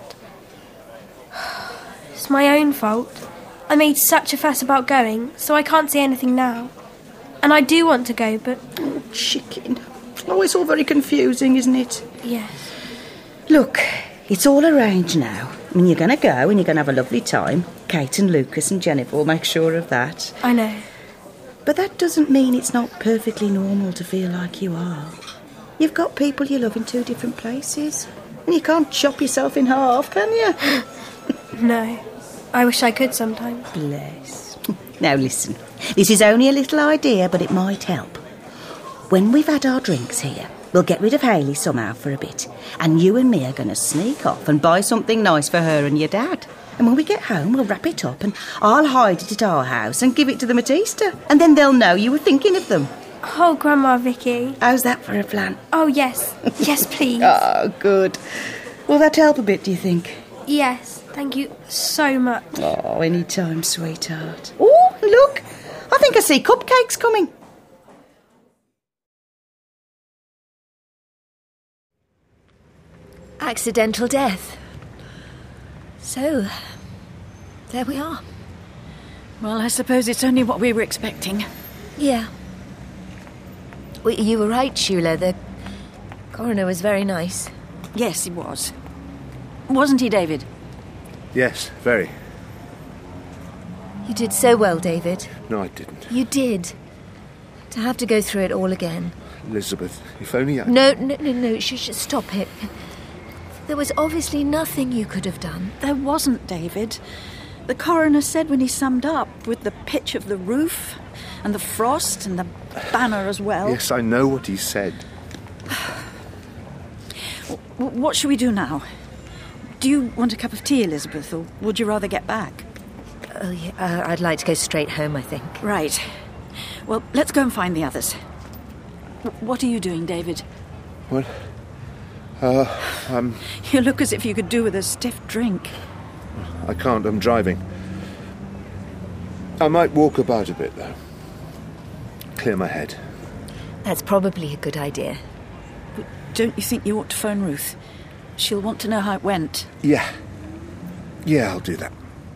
It's my own fault. I made such a fuss about going, so I can't say anything now. And I do want to go, but... Oh, chicken. Oh, it's all very confusing, isn't it? Yes. Look, it's all arranged now. I mean, you're going to go and you're going to have a lovely time. Kate and Lucas and Jennifer will make sure of that. I know. But that doesn't mean it's not perfectly normal to feel like you are. You've got people you love in two different places. And you can't chop yourself in half, can you? No. I wish I could sometimes. Bless. Now listen, this is only a little idea, but it might help. When we've had our drinks here, we'll get rid of Hayley somehow for a bit, and you and me are going to sneak off and buy something nice for her and your dad. And when we get home, we'll wrap it up and I'll hide it at our house and give it to them at Easter. And then they'll know you were thinking of them. Oh, Grandma Vicky. How's that for a plan? Oh, yes. Yes, please. Oh, good. Will that help a bit, do you think? Yes. Thank you so much. Oh, any time, sweetheart. Oh, look. I think I see cupcakes coming. Accidental death. So, there we are. Well, I suppose it's only what we were expecting. Yeah. Well, you were right, Sheila. The coroner was very nice. Yes, he was. Wasn't he, David? Yes, very. You did so well, David. No, I didn't. You did. To have to go through it all again. Elizabeth, if only I... No, no, no, no. Sh- sh- stop it. There was obviously nothing you could have done. There wasn't, David. The coroner said when he summed up, with the pitch of the roof and the frost and the banner as well. Yes, I know what he said. W- what shall we do now? Do you want a cup of tea, Elizabeth, or would you rather get back? Oh, yeah, uh, I'd like to go straight home, I think. Right. Well, let's go and find the others. W- what are you doing, David? What? Uh, I'm... You look as if you could do with a stiff drink. I can't, I'm driving. I might walk about a bit, though. Clear my head. That's probably a good idea. But don't you think you ought to phone Ruth? She'll want to know how it went. Yeah. Yeah, I'll do that.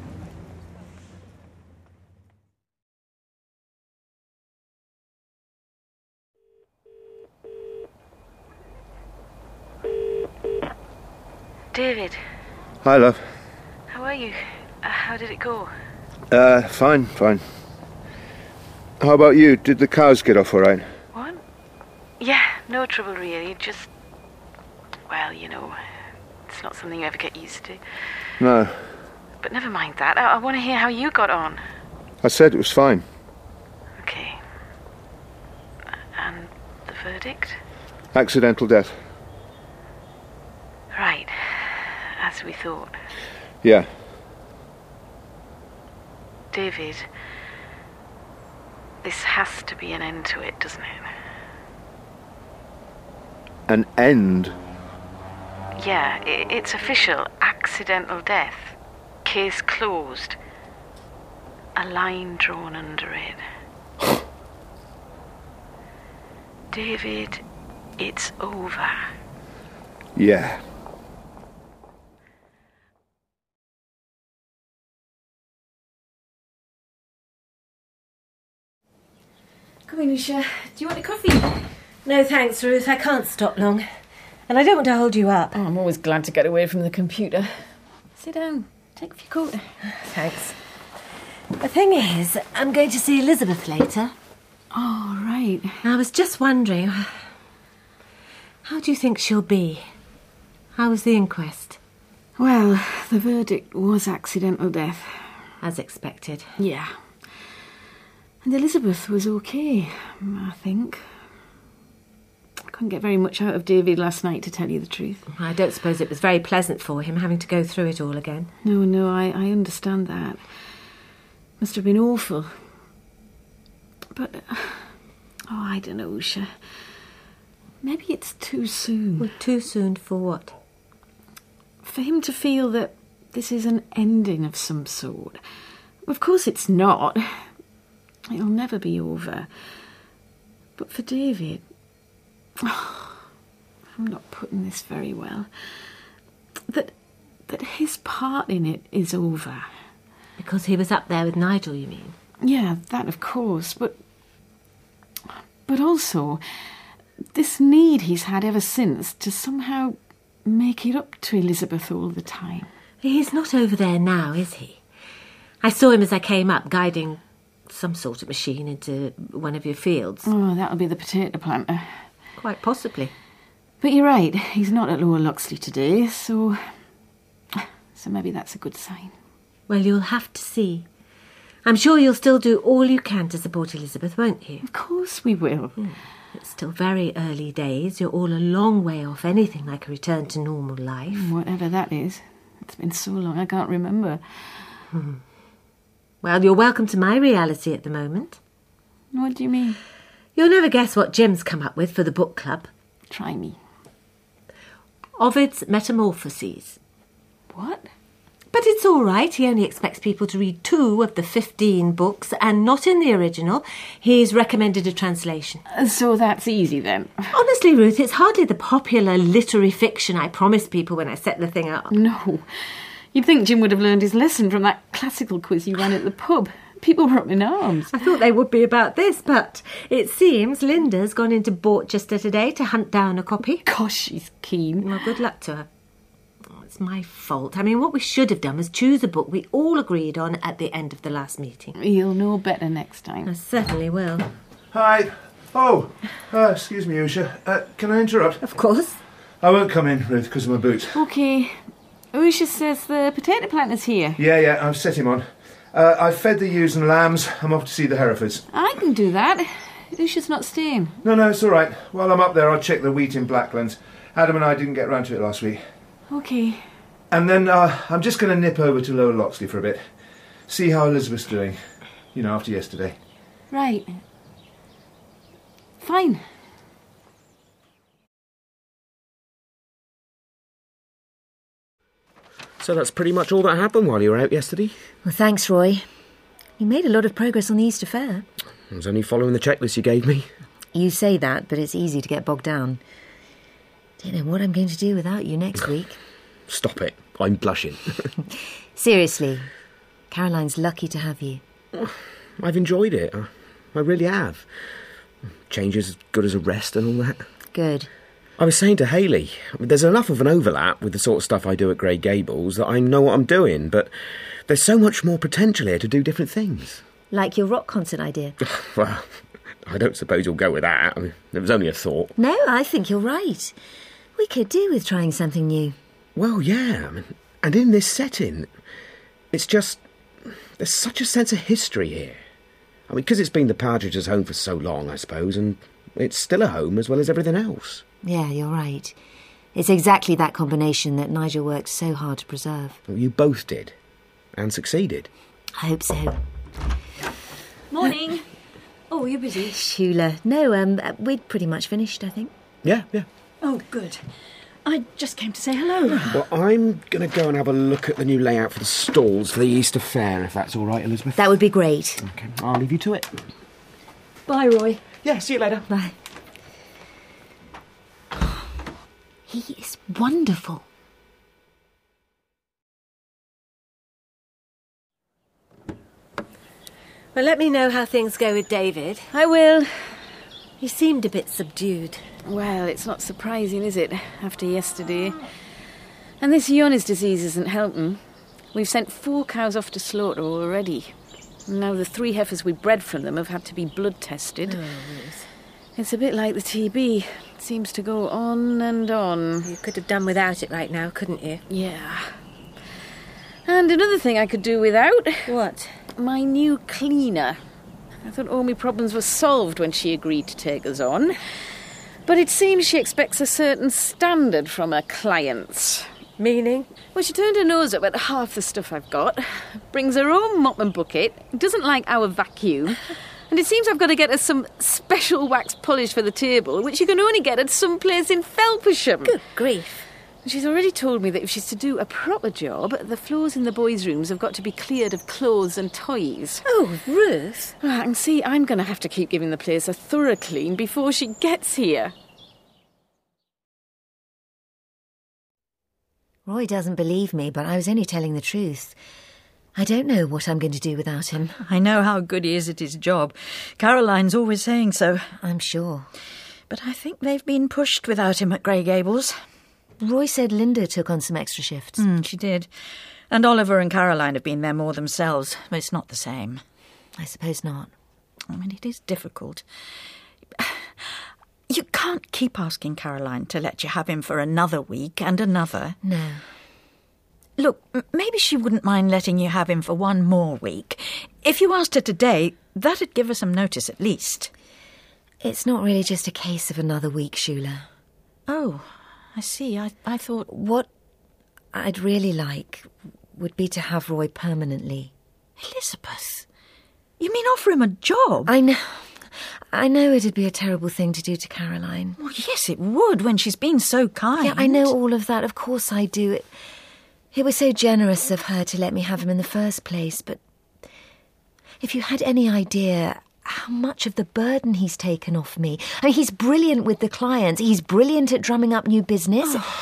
David. Hi, love. How are you? Uh, how did it go? Uh, fine, fine. How about you? Did the cows get off all right? What? Yeah, no trouble really. Just, well, you know, it's not something you ever get used to. No. But never mind that. I, I want to hear how you got on. I said it was fine. Okay. And the verdict? Accidental death. Right. As we thought. Yeah. David, this has to be an end to it, doesn't it? An end? Yeah, I- it's official. Accidental death. Case closed. A line drawn under it. David, it's over. Yeah. Come in, Lucia. Do you want a coffee? No, thanks, Ruth. I can't stop long. And I don't want to hold you up. Oh, I'm always glad to get away from the computer. Sit down. Take off your coat. Thanks. The thing is, I'm going to see Elizabeth later. Oh, right. I was just wondering, how do you think she'll be? How was the inquest? Well, the verdict was accidental death. As expected. Yeah. And Elizabeth was okay, I think. I couldn't get very much out of David last night, to tell you the truth. I don't suppose it was very pleasant for him having to go through it all again. No, no, I, I understand that. Must have been awful. But, uh, oh, I don't know, Usha. Maybe it's too soon. Well, too soon for what? For him to feel that this is an ending of some sort. Of course it's not. It'll never be over. But for David... Oh, I'm not putting this very well. That, that his part in it is over. Because he was up there with Nigel, you mean? Yeah, that of course, but... But also, this need he's had ever since to somehow make it up to Elizabeth all the time. He's not over there now, is he? I saw him as I came up, guiding some sort of machine into one of your fields. Oh, that'll be the potato planter. Quite possibly. But you're right, he's not at Lower Loxley today, so... So maybe that's a good sign. Well, you'll have to see. I'm sure you'll still do all you can to support Elizabeth, won't you? Of course we will. Mm. It's still very early days. You're all a long way off anything like a return to normal life. Whatever that is. It's been so long I can't remember. Hmm. Well, you're welcome to my reality at the moment. What do you mean? You'll never guess what Jim's come up with for the book club. Try me. Ovid's Metamorphoses. What? But it's all right. He only expects people to read two of the fifteen books and not in the original. He's recommended a translation. So that's easy then. Honestly, Ruth, it's hardly the popular literary fiction I promised people when I set the thing up. No. You'd think Jim would have learned his lesson from that classical quiz he ran at the pub. People were up in arms. I thought they would be about this, but it seems Linda's gone into Borchester today to hunt down a copy. Gosh, she's keen. Well, good luck to her. Oh, it's my fault. I mean, what we should have done was choose a book we all agreed on at the end of the last meeting. You'll know better next time. I certainly will. Hi. Oh, uh, excuse me, Usha. Uh, can I interrupt? Of course. I won't come in, Ruth, because of my boots. OK. Usha says the potato planter's here. Yeah, yeah, I've set him on. Uh, I've fed the ewes and lambs. I'm off to see the Herefords. I can do that. Usha's not staying. No, no, it's all right. While I'm up there, I'll check the wheat in Blacklands. Adam and I didn't get round to it last week. OK. And then uh, I'm just going to nip over to Lower Loxley for a bit. See how Elizabeth's doing. You know, after yesterday. Right. Fine. So that's pretty much all that happened while you were out yesterday? Well, thanks, Roy. You made a lot of progress on the Easter Fair. I was only following the checklist you gave me. You say that, but it's easy to get bogged down. Don't know what I'm going to do without you next week. Stop it. I'm blushing. Seriously, Caroline's lucky to have you. I've enjoyed it. I, I really have. Change is as good as a rest and all that. Good. I was saying to Hayley, there's enough of an overlap with the sort of stuff I do at Grey Gables that I know what I'm doing, but there's so much more potential here to do different things. Like your rock concert idea. Well, I don't suppose you'll go with that. I mean, it was only a thought. No, I think you're right. We could do with trying something new. Well, yeah. I mean, and in this setting, it's just... there's such a sense of history here. I mean, because it's been the Partridges' home for so long, I suppose, and it's still a home as well as everything else. Yeah, you're right. It's exactly that combination that Nigel worked so hard to preserve. Well, you both did. And succeeded. I hope so. Morning. Oh, you're busy. Shula. No, um, we'd pretty much finished, I think. Yeah, yeah. Oh, good. I just came to say hello. Well, I'm going to go and have a look at the new layout for the stalls for the Easter Fair, if that's all right, Elizabeth. That would be great. OK, I'll leave you to it. Bye, Roy. Yeah, see you later. Bye. He is wonderful. Well, let me know how things go with David. I will. He seemed a bit subdued. Well, it's not surprising, is it, after yesterday? And this Johne's disease isn't helping. We've sent four cows off to slaughter already. And now the three heifers we bred from them have had to be blood tested. Oh, Ruth. It's a bit like the T B. It seems to go on and on. You could have done without it right now, couldn't you? Yeah. And another thing I could do without. What? My new cleaner. I thought all my problems were solved when she agreed to take us on. But it seems she expects a certain standard from her clients. Meaning? Well, she turned her nose up at half the stuff I've got, brings her own mop and bucket, doesn't like our vacuum, and it seems I've got to get her some special wax polish for the table, which you can only get at some place in Felpersham. Good grief. And she's already told me that if she's to do a proper job, the floors in the boys' rooms have got to be cleared of clothes and toys. Oh, Ruth. Ah, and see, I'm going to have to keep giving the place a thorough clean before she gets here. Roy doesn't believe me, but I was only telling the truth. I don't know what I'm going to do without him. I know how good he is at his job. Caroline's always saying so. I'm sure. But I think they've been pushed without him at Grey Gables. Roy said Linda took on some extra shifts. Mm, she did. And Oliver and Caroline have been there more themselves. But it's not the same. I suppose not. I mean, it is difficult. You can't keep asking Caroline to let you have him for another week and another. No. Look, maybe she wouldn't mind letting you have him for one more week. If you asked her today, that'd give her some notice at least. It's not really just a case of another week, Shula. Oh, I see. I, I thought... What I'd really like would be to have Roy permanently. Elizabeth, you mean offer him a job? I know... I know it'd be a terrible thing to do to Caroline. Well, yes, it would, when she's been so kind. Yeah, I know all of that. Of course I do. It, it was so generous of her to let me have him in the first place, but if you had any idea how much of the burden he's taken off me. I mean, he's brilliant with the clients. He's brilliant at drumming up new business. Oh,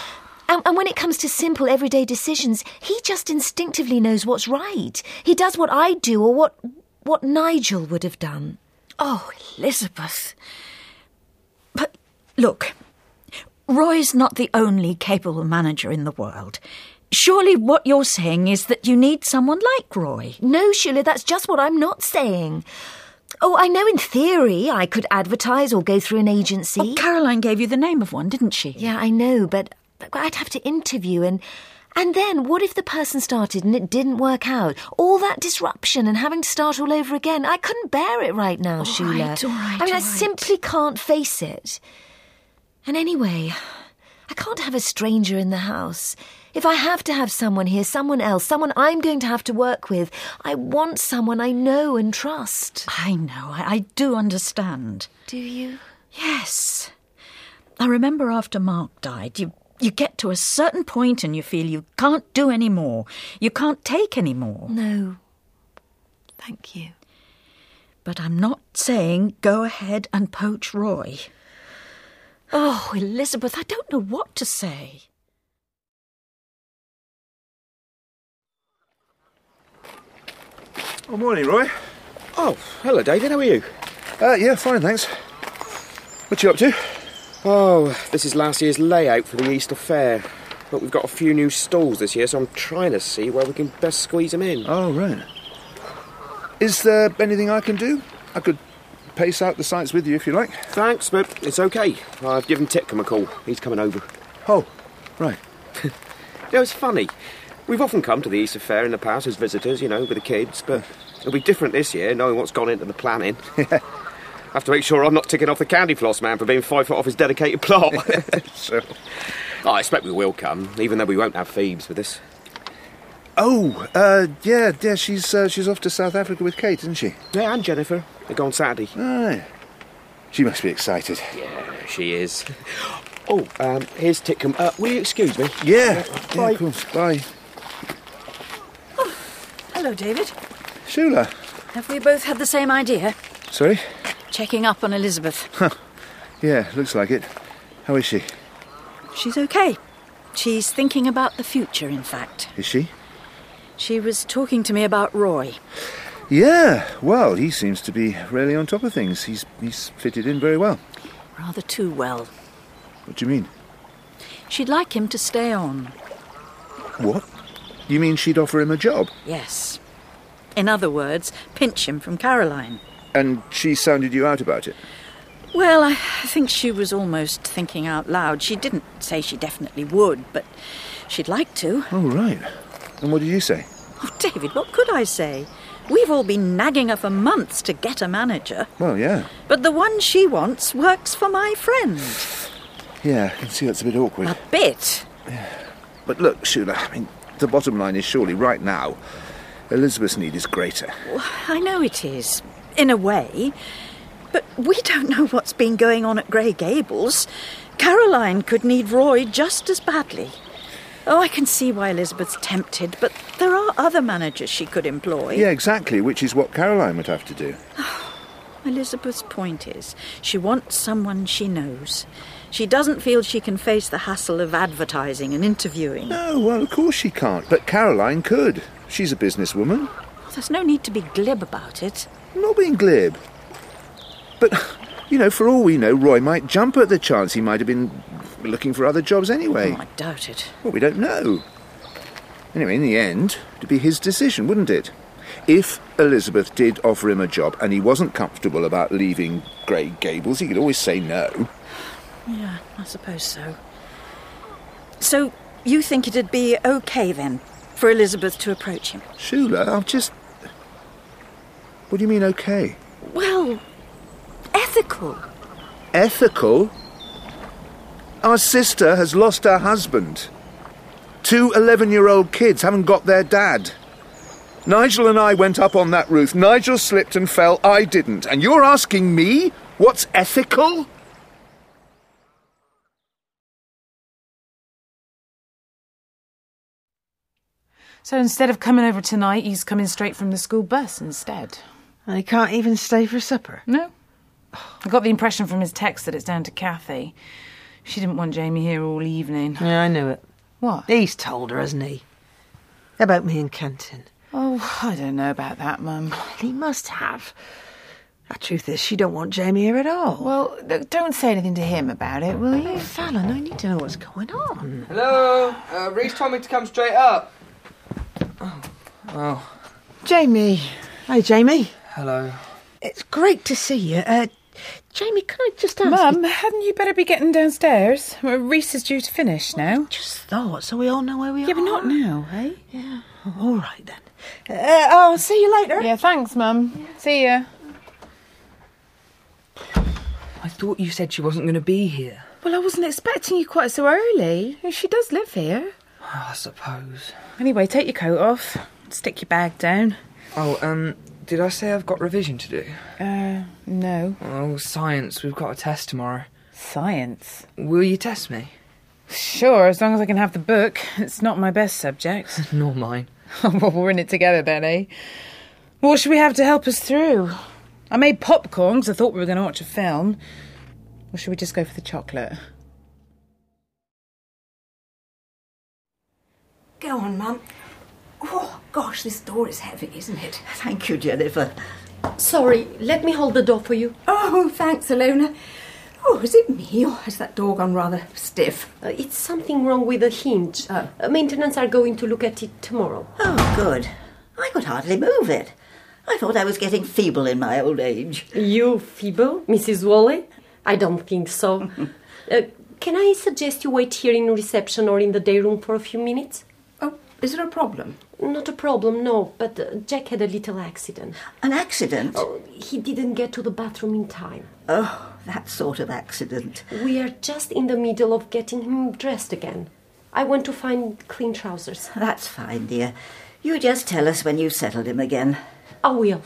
And, and when it comes to simple, everyday decisions, he just instinctively knows what's right. He does what I do or what, what Nigel would have done. Oh, Elizabeth. But, look, Roy's not the only capable manager in the world. Surely what you're saying is that you need someone like Roy. No, Sheila, that's just what I'm not saying. Oh, I know in theory I could advertise or go through an agency. Oh, Caroline gave you the name of one, didn't she? Yeah, I know, but I'd have to interview and... And then, what if the person started and it didn't work out? All that disruption and having to start all over again. I couldn't bear it right now, all Sheila. Right, all right, I mean, all I right. simply can't face it. And anyway, I can't have a stranger in the house. If I have to have someone here, someone else, someone I'm going to have to work with, I want someone I know and trust. I know, I, I do understand. Do you? Yes. I remember after Mark died, you... You get to a certain point and you feel you can't do any more. You can't take any more. No. Thank you. But I'm not saying go ahead and poach Roy. Oh, Elizabeth, I don't know what to say. Oh, morning, Roy. Oh, hello, David. How are you? Uh, yeah, fine, thanks. What you up to? Oh, this is last year's layout for the Easter Fair. But we've got a few new stalls this year, so I'm trying to see where we can best squeeze them in. Oh, right. Is there anything I can do? I could pace out the sights with you if you like. Thanks, but it's okay. I've given Titcombe a call. He's coming over. Oh, right. You know, it's funny. We've often come to the Easter Fair in the past as visitors, you know, with the kids, but it'll be different this year, knowing what's gone into the planning. I have to make sure I'm not ticking off the candy floss man for being five foot off his dedicated plot. Sure. Oh, I expect we will come, even though we won't have Phoebes with us. Oh, uh, yeah, yeah, she's uh, she's off to South Africa with Kate, isn't she? Yeah, and Jennifer. They go on Saturday. Aye. She must be excited. Yeah, she is. Oh, um, here's Titcombe. Uh, will you excuse me? Yeah, Uh, yeah, bye. of course. Bye. Oh, hello, David. Shula. Have we both had the same idea? Sorry? Checking up on Elizabeth. Huh. Yeah, looks like it. How is she? She's okay. She's thinking about the future, in fact. Is she? She was talking to me about Roy. Yeah, well, he seems to be really on top of things. He's he's fitted in very well. Rather too well. What do you mean? She'd like him to stay on. What? You mean she'd offer him a job? Yes. In other words, pinch him from Caroline. And she sounded you out about it? Well, I think she was almost thinking out loud. She didn't say she definitely would, but she'd like to. Oh, right. And what did you say? Oh, David, what could I say? We've all been nagging her for months to get a manager. Well, yeah. But the one she wants works for my friend. Yeah, I can see that's a bit awkward. A bit? But look, Shula, I mean, the bottom line is surely right now, Elizabeth's need is greater. Well, I know it is, in a way. But we don't know what's been going on at Grey Gables. Caroline could need Roy just as badly. Oh, I can see why Elizabeth's tempted, but there are other managers she could employ. Yeah, exactly, which is what Caroline would have to do. Elizabeth's point is, she wants someone she knows. She doesn't feel she can face the hassle of advertising and interviewing. No, well, of course she can't, but Caroline could. She's a businesswoman. There's no need to be glib about it. I'm not being glib. But, you know, for all we know, Roy might jump at the chance. He might have been looking for other jobs anyway. Oh, I doubt it. Well, we don't know. Anyway, in the end, it'd be his decision, wouldn't it? If Elizabeth did offer him a job and he wasn't comfortable about leaving Grey Gables, he could always say no. Yeah, I suppose so. So, you think it'd be okay, then, for Elizabeth to approach him? Shula, I've just... What do you mean, okay? Well, ethical. Ethical? Our sister has lost her husband. Two eleven-year-old kids haven't got their dad. Nigel and I went up on that roof. Nigel slipped and fell. I didn't. And you're asking me what's ethical? So instead of coming over tonight, he's coming straight from the school bus instead. And he can't even stay for supper? No. I got the impression from his text that it's down to Kathy. She didn't want Jamie here all evening. Yeah, I knew it. What? He's told her, hasn't he? About me and Kenton. Oh, I don't know about that, Mum. He must have. The truth is, she don't want Jamie here at all. Well, look, don't say anything to him about it, will you? Oh, Fallon, I need to know what's going on. Hello? Uh, Reese told me to come straight up. Oh. Oh. Jamie. Hi, Jamie. Hello. It's great to see you. Uh, Jamie, can I just ask Mum, you... hadn't you better be getting downstairs? Well, Reese is due to finish now. Just thought, so we all know where we yeah, are. Yeah, but not now, eh? Yeah. Oh, all right, then. Uh, I'll see you later. Yeah, thanks, Mum. See ya. I thought you said she wasn't going to be here. Well, I wasn't expecting you quite so early. She does live here. Oh, I suppose. Anyway, take your coat off. Stick your bag down. Oh, um, did I say I've got revision to do? Uh, no. Oh, science. We've got a test tomorrow. Science? Will you test me? Sure, as long as I can have the book. It's not my best subject. Nor mine. Well, we're in it together then, eh? What should we have to help us through? I made popcorn because I thought we were going to watch a film. Or should we just go for the chocolate? Go on, Mum. Oh, gosh, this door is heavy, isn't it? Thank you, Jennifer. Sorry, let me hold the door for you. Oh, thanks, Alona. Oh, is it me, or has that door gone rather stiff? Uh, it's something wrong with the hinge. Oh. Uh, maintenance are going to look at it tomorrow. Oh, good. I could hardly move it. I thought I was getting feeble in my old age. You feeble, Missus Wally? I don't think so. uh, can I suggest you wait here in reception or in the day room for a few minutes? Oh, is there a problem? Not a problem, no, but uh, Jack had a little accident. An accident? Oh, he didn't get to the bathroom in time. Oh, that sort of accident. We are just in the middle of getting him dressed again. I want to find clean trousers. That's fine, dear. You just tell us when you've settled him again. I will.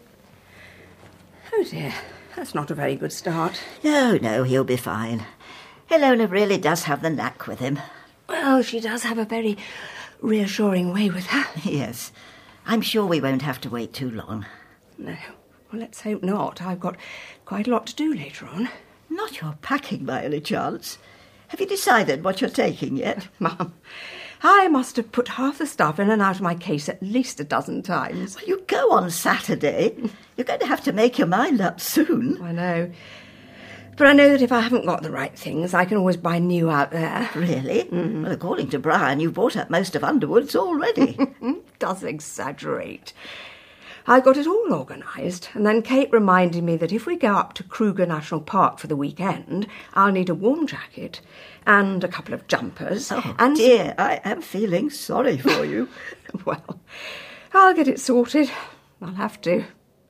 Oh, dear. That's not a very good start. No, no, he'll be fine. Ilona really does have the knack with him. Well, she does have a very reassuring way with her. Yes. I'm sure we won't have to wait too long. No. Well, let's hope not. I've got quite a lot to do later on. Not your packing, by any chance? Have you decided what you're taking yet? Mum, I must have put half the stuff in and out of my case at least a dozen times. Well, you go on Saturday. You're going to have to make your mind up soon. I know. But I know that if I haven't got the right things, I can always buy new out there. Really? Mm. Well, according to Brian, you've bought up most of Underwood's already. Does exaggerate. I got it all organised, and then Kate reminded me that if we go up to Kruger National Park for the weekend, I'll need a warm jacket and a couple of jumpers. Oh, and dear, I am feeling sorry for you. Well, I'll get it sorted. I'll have to.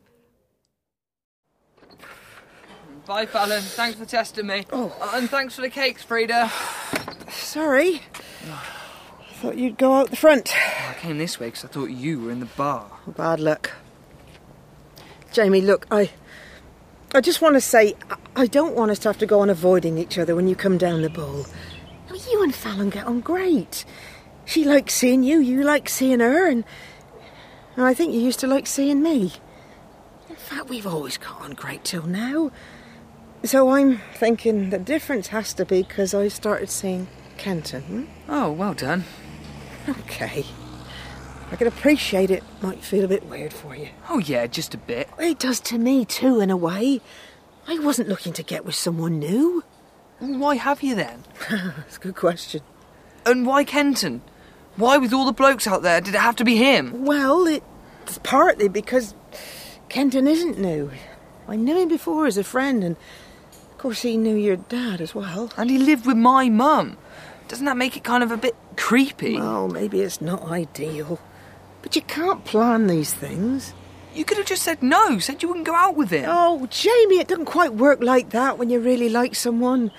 Bye, Fallon. Thanks for testing me. Oh. Uh, and thanks for the cakes, Frida. Sorry. I thought you'd go out the front. I came this way because I thought you were in the bar. Bad luck. Jamie, look, I... I just want to say, I don't want us to have to go on avoiding each other when you come down the bowl. I mean, you and Fallon get on great. She likes seeing you, you like seeing her, and, and I think you used to like seeing me. In fact, we've always got on great till now. So I'm thinking the difference has to be because I started seeing Kenton. Hmm? Oh, well done. Okay. I can appreciate it might feel a bit weird for you. Oh, yeah, just a bit. It does to me too, in a way. I wasn't looking to get with someone new. Why have you then? That's a good question. And why Kenton? Why, with all the blokes out there, did it have to be him? Well, it's partly because Kenton isn't new. I knew him before as a friend, and of course he knew your dad as well. And he lived with my mum. Doesn't that make it kind of a bit creepy? Well, maybe it's not ideal. But you can't plan these things. You could have just said no, said you wouldn't go out with him. Oh, Jamie, it doesn't quite work like that when you really like someone.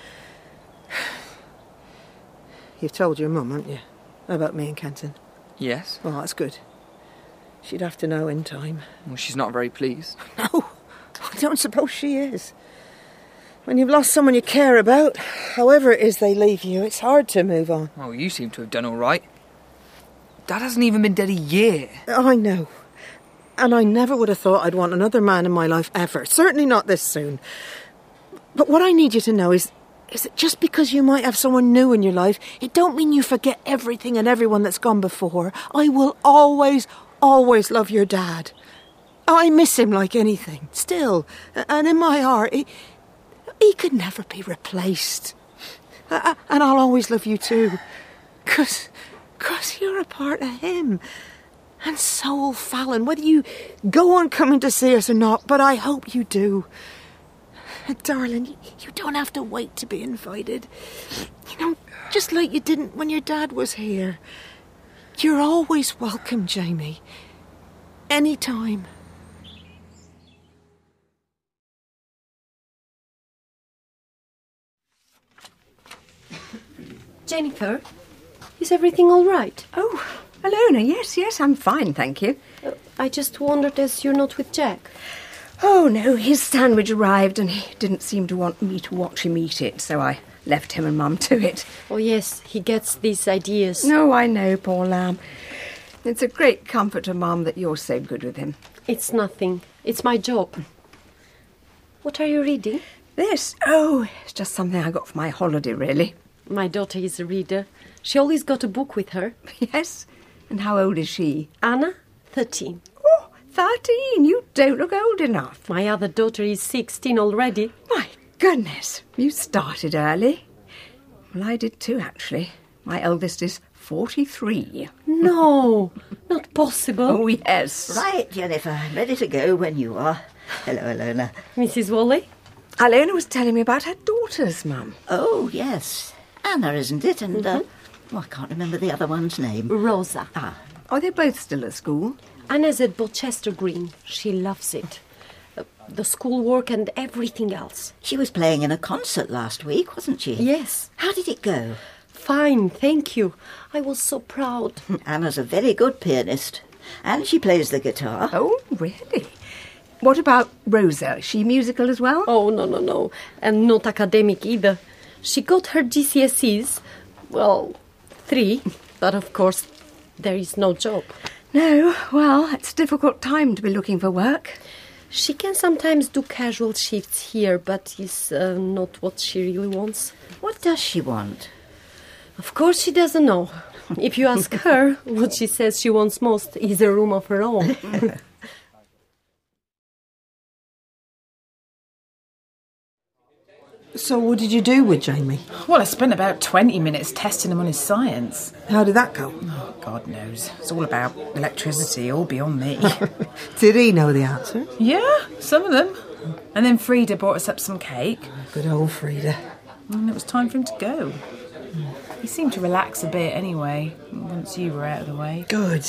You've told your mum, haven't you, about me and Kenton? Yes. Well, that's good. She'd have to know in time. Well, she's not very pleased. No, I don't suppose she is. When you've lost someone you care about, however it is they leave you, it's hard to move on. Oh, you seem to have done all right. Dad hasn't even been dead a year. I know. And I never would have thought I'd want another man in my life ever. Certainly not this soon. But what I need you to know is is that just because you might have someone new in your life, it don't mean you forget everything and everyone that's gone before. I will always, always love your dad. I miss him like anything, still. And in my heart, he, he could never be replaced. Uh, and I'll always love you too. Because cause you're a part of him. And so will Fallon, whether you go on coming to see us or not, but I hope you do. Darling, you don't have to wait to be invited. You know, just like you didn't when your dad was here. You're always welcome, Jamie. Anytime. Jennifer, is everything all right? Oh, Alona, yes, yes, I'm fine, thank you. Uh, I just wondered as you're not with Jack. Oh, no, his sandwich arrived and he didn't seem to want me to watch him eat it, so I left him and Mum to it. Oh, yes, he gets these ideas. No, I know, poor lamb. It's a great comfort to Mum that you're so good with him. It's nothing. It's my job. What are you reading? This? Oh, it's just something I got for my holiday, really. My daughter is a reader. She always got a book with her. Yes? And how old is she? Anna, thirteen. Oh, thirteen? You don't look old enough. My other daughter is sixteen already. My goodness, you started early. Well, I did too, actually. My eldest is forty-three. No, not possible. Oh, yes. Right, Jennifer, I'm ready to go when you are. Hello, Alona. Missus Wally? Alona was telling me about her daughters, Mum. Oh, yes. Anna, isn't it? And, Mm-hmm. uh, oh, I can't remember the other one's name. Rosa. Ah. Are they both still at school? Anna's at Bolchester Green. She loves it. Uh, the schoolwork and everything else. She was playing in a concert last week, wasn't she? Yes. How did it go? Fine, thank you. I was so proud. Anna's a very good pianist. And she plays the guitar. Oh, really? What about Rosa? Is she musical as well? Oh, no, no, no. And not academic either. She got her G C S Es, well, three, but of course there is no job. No, well, it's a difficult time to be looking for work. She can sometimes do casual shifts here, but it's uh, not what she really wants. What does she want? Of course she doesn't know. If you ask her, what she says she wants most is a room of her own. So what did you do with Jamie? Well, I spent about twenty minutes testing him on his science. How did that go? Oh, God knows. It's all about electricity, all beyond me. Did he know the answer? Yeah, some of them. And then Frida brought us up some cake. Good old Frida. And it was time for him to go. He seemed to relax a bit anyway, once you were out of the way. Good.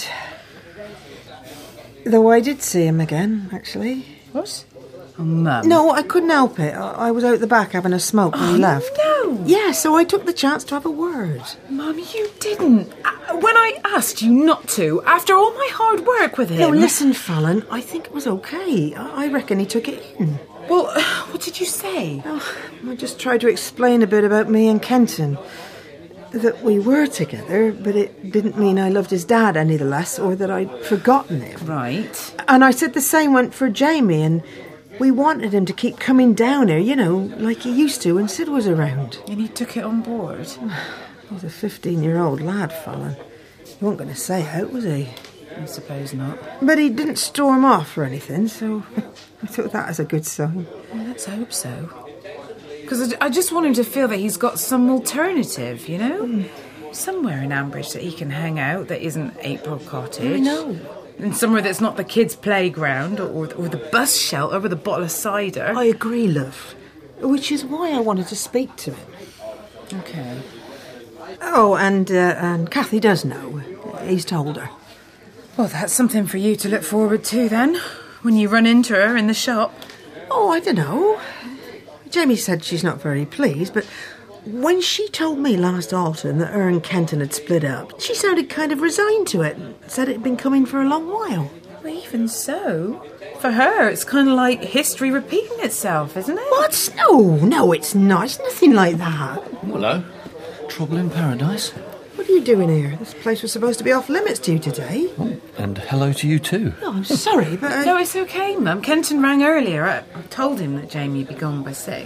Though I did see him again, actually. What? Oh, Mum. No, I couldn't help it. I, I was out the back having a smoke when oh, he left. No! Yeah, so I took the chance to have a word. Mum, you didn't. Uh, when I asked you not to, after all my hard work with him... No, listen, Fallon, I think it was okay. I, I reckon he took it in. Well, what did you say? Oh, I just tried to explain a bit about me and Kenton. That we were together, but it didn't mean I loved his dad any the less, or that I'd forgotten him. Right. And I said the same went for Jamie, and we wanted him to keep coming down here, you know, like he used to when Sid was around. And he took it on board? He's a fifteen-year-old lad, Fallon. He wasn't going to say out, was he? I suppose not. But he didn't storm off or anything, so I took that as a good sign. Well, let's hope so. Because I just want him to feel that he's got some alternative, you know? Mm. Somewhere in Ambridge that he can hang out that isn't April Cottage. I know. And somewhere that's not the kids' playground or, or, or the bus shelter with a bottle of cider. I agree, love. Which is why I wanted to speak to him. Okay. Oh, and, uh, and Kathy does know. He's told her. Well, that's something for you to look forward to, then, when you run into her in the shop. Oh, I don't know. Jamie said she's not very pleased, but when she told me last autumn that her and Kenton had split up, she sounded kind of resigned to it and said it had been coming for a long while. Well, even so, for her, it's kind of like history repeating itself, isn't it? What? No, no, it's not. It's nothing like that. Hello. Trouble in paradise. What are you doing here? This place was supposed to be off limits to you today. Oh, and hello to you too. Oh, I'm sorry, but... Uh... No, it's okay, Mum. Kenton rang earlier. I, I told him that Jamie would be gone by six.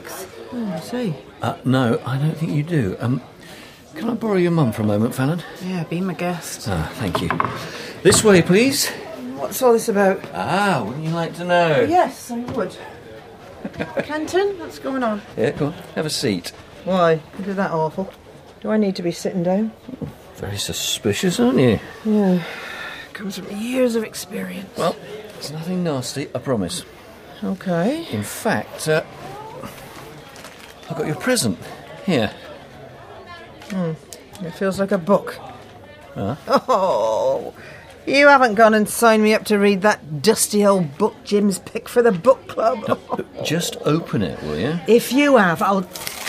Oh, I see. Uh, no, I don't think you do. Um, can I borrow your mum for a moment, Fallon? Yeah, be my guest. Ah, thank you. This way, please. What's all this about? Ah, wouldn't you like to know? Yes, I would. Kenton, what's going on? Yeah, go on. Have a seat. Why? Is it that awful? Do I need to be sitting down? Very suspicious, aren't you? Yeah. Comes from years of experience. Well, it's nothing nasty, I promise. Okay. In fact, uh, I got you a present. Here. Hmm. It feels like a book. Huh? Oh, you haven't gone and signed me up to read that dusty old book Jim's picked for the book club. No, just open it, will you? If you have, I'll...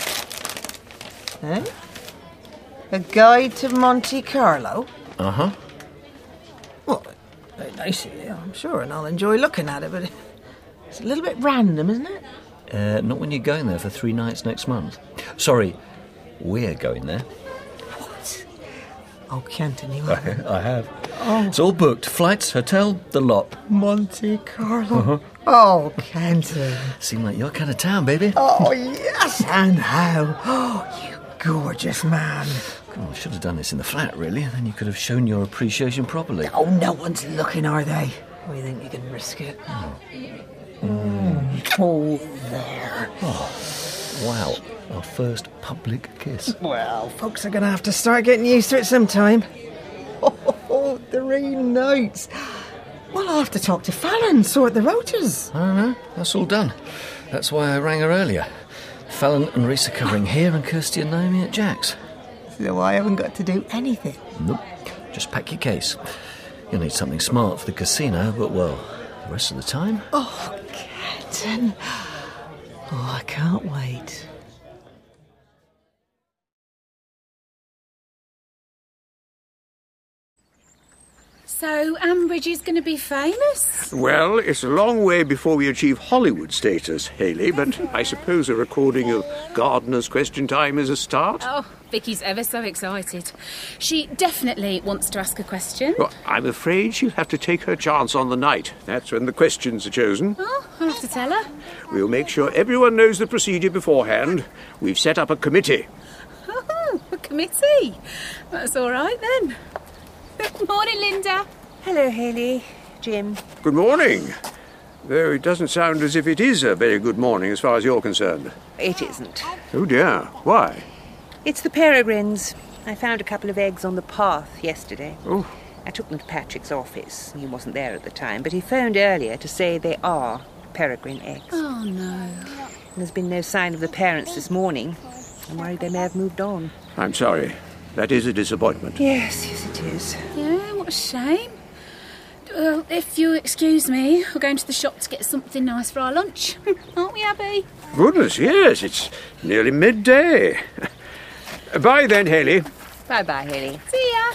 Eh? A Guide to Monte Carlo? Uh-huh. Well, very nice of you, I'm sure, and I'll enjoy looking at it, but it's a little bit random, isn't it? Uh, not when you're going there for three nights next month. Sorry, we're going there. What? Oh, Kenton, you have. I have. Oh. It's all booked. Flights, hotel, the lot. Monte Carlo? Uh-huh. Oh, Kenton. Seem like your kind of town, baby. Oh, yes, and how? Oh, you gorgeous man. Oh, I should have done this in the flat, really, and then you could have shown your appreciation properly. Oh, no one's looking, are they? Oh, you think you can risk it? Oh, mm. Oh there. Oh, wow. Our first public kiss. Well, folks are going to have to start getting used to it sometime. Oh, three nights. Well, I'll have to talk to Fallon, sort the rotas. I don't know. That's all done. That's why I rang her earlier. Fallon and Reese are covering here, and Kirsty and Naomi at Jack's. So I haven't got to do anything? Nope. Just pack your case. You'll need something smart for the casino, but, well, the rest of the time... Oh, Kenton. Oh, I can't wait. So, Ambridge is going to be famous? Well, it's a long way before we achieve Hollywood status, Hayley, but I suppose a recording of Gardener's Question Time is a start. Oh, Vicky's ever so excited. She definitely wants to ask a question. Well, I'm afraid she'll have to take her chance on the night. That's when the questions are chosen. Oh, I'll have to tell her. We'll make sure everyone knows the procedure beforehand. We've set up a committee. Oh, a committee? That's all right, then. Morning, Linda. Hello, Hayley. Jim. Good morning. Though it doesn't sound as if it is a very good morning as far as you're concerned. It isn't. Oh, dear. Why? It's the peregrines. I found a couple of eggs on the path yesterday. Oh. I took them to Patrick's office. He wasn't there at the time, but he phoned earlier to say they are peregrine eggs. Oh, no. There's been no sign of the parents this morning. I'm worried they may have moved on. I'm sorry. That is a disappointment. Yes, yes, it is. Yeah, what a shame. Well, if you excuse me, we're going to the shop to get something nice for our lunch. Aren't we, Abby? Goodness, yes. It's nearly midday. Bye then, Hayley. Bye-bye, Hayley. See ya.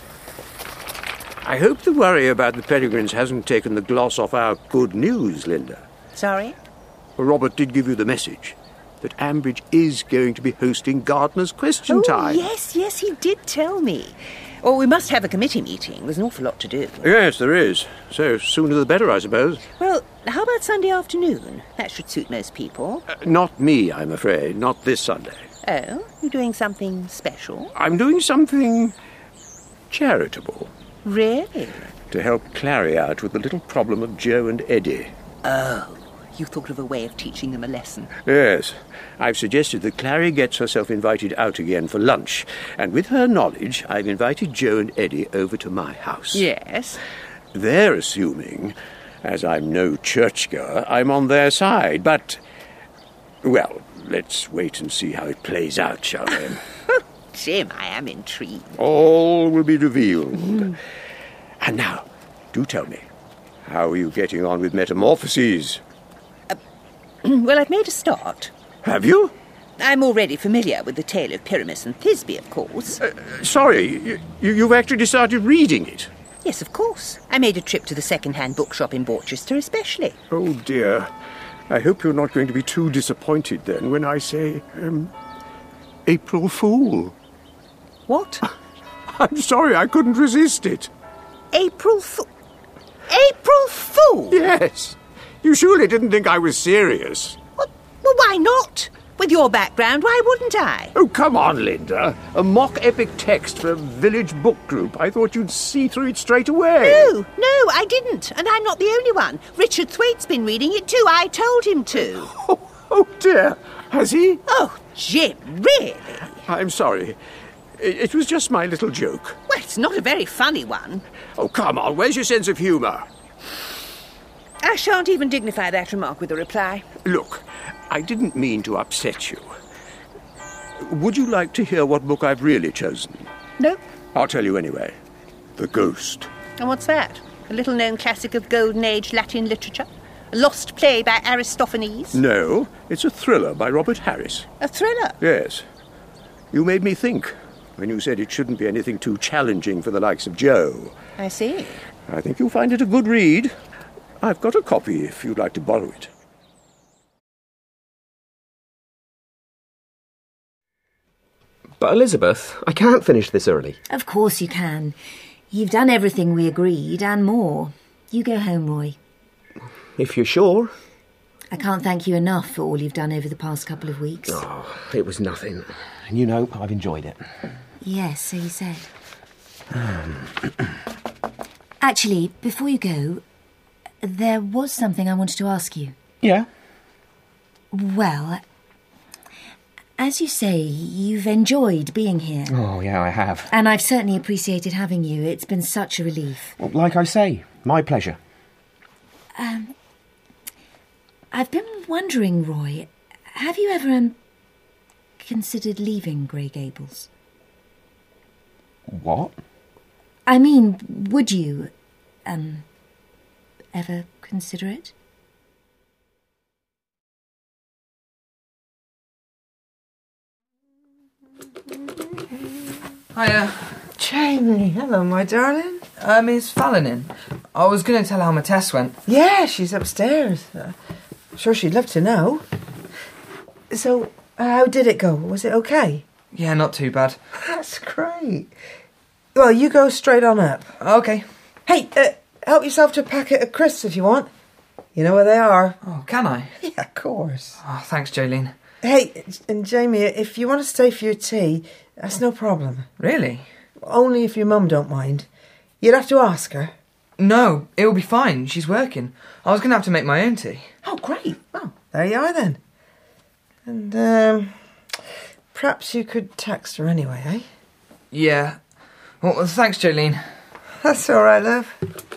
I hope the worry about the peregrines hasn't taken the gloss off our good news, Linda. Sorry? Robert did give you the message that Ambridge is going to be hosting Gardener's Question oh, Time. yes, yes, he did tell me. Oh, we must have a committee meeting. There's an awful lot to do. Yes, there is. So, sooner the better, I suppose. Well, how about Sunday afternoon? That should suit most people. Uh, not me, I'm afraid. Not this Sunday. Oh, you're doing something special? I'm doing something charitable. Really? To help Clary out with the little problem of Joe and Eddie. Oh, you thought of a way of teaching them a lesson. Yes. I've suggested that Clary gets herself invited out again for lunch. And with her knowledge, I've invited Joe and Eddie over to my house. Yes? They're assuming, as I'm no churchgoer, I'm on their side. But, well, let's wait and see how it plays out, shall we? Jim, I am intrigued. All will be revealed. Mm. And now, do tell me, how are you getting on with Metamorphoses? Uh, well, I've made a start. Have you? I'm already familiar with the tale of Pyramus and Thisbe, of course. Uh, sorry, you, you've actually started reading it? Yes, of course. I made a trip to the second-hand bookshop in Borchester especially. Oh, dear. I hope you're not going to be too disappointed, then, when I say, um, April Fool. What? I'm sorry, I couldn't resist it. April Fool? April Fool? Yes. You surely didn't think I was serious. Well, well, why not? With your background, why wouldn't I? Oh, come on, Linda. A mock epic text for a village book group. I thought you'd see through it straight away. No, no, I didn't. And I'm not the only one. Richard Thwaite's been reading it too. I told him to. Oh, oh dear. Has he? Oh, Jim, really? I'm sorry. It, it was just my little joke. Well, it's not a very funny one. Oh, come on. Where's your sense of humour? I shan't even dignify that remark with a reply. Look, I didn't mean to upset you. Would you like to hear what book I've really chosen? No. I'll tell you anyway. The Ghost. And what's that? A little-known classic of Golden Age Latin literature? A lost play by Aristophanes? No, it's a thriller by Robert Harris. A thriller? Yes. You made me think when you said it shouldn't be anything too challenging for the likes of Joe. I see. I think you'll find it a good read. I've got a copy if you'd like to borrow it. But Elizabeth, I can't finish this early. Of course you can. You've done everything we agreed and more. You go home, Roy. If you're sure. I can't thank you enough for all you've done over the past couple of weeks. Oh, it was nothing. And you know, I've enjoyed it. Yes, so you said. Actually, before you go, there was something I wanted to ask you. Yeah? Well, as you say, you've enjoyed being here. Oh, yeah, I have. And I've certainly appreciated having you. It's been such a relief. Well, like I say, my pleasure. Um, I've been wondering, Roy, have you ever um, considered leaving Grey Gables? What? I mean, would you, um, ever consider it? Hiya. Jamie, hello, my darling. Uh, Miss Fallon in. I was going to tell her how my test went. Yeah, she's upstairs. Uh, I'm sure she'd love to know. So, uh, how did it go? Was it okay? Yeah, not too bad. That's great. Well, you go straight on up. Okay. Hey, uh, help yourself to a packet of crisps if you want. You know where they are. Oh, can I? Yeah, of course. Oh, thanks, Jolene. Hey, and Jamie, if you want to stay for your tea, that's no problem. Really? Only if your mum don't mind. You'd have to ask her. No, it'll be fine. She's working. I was going to have to make my own tea. Oh, great. Well, there you are then. And, um, perhaps you could text her anyway, eh? Yeah. Well, thanks, Jolene. That's all right, love.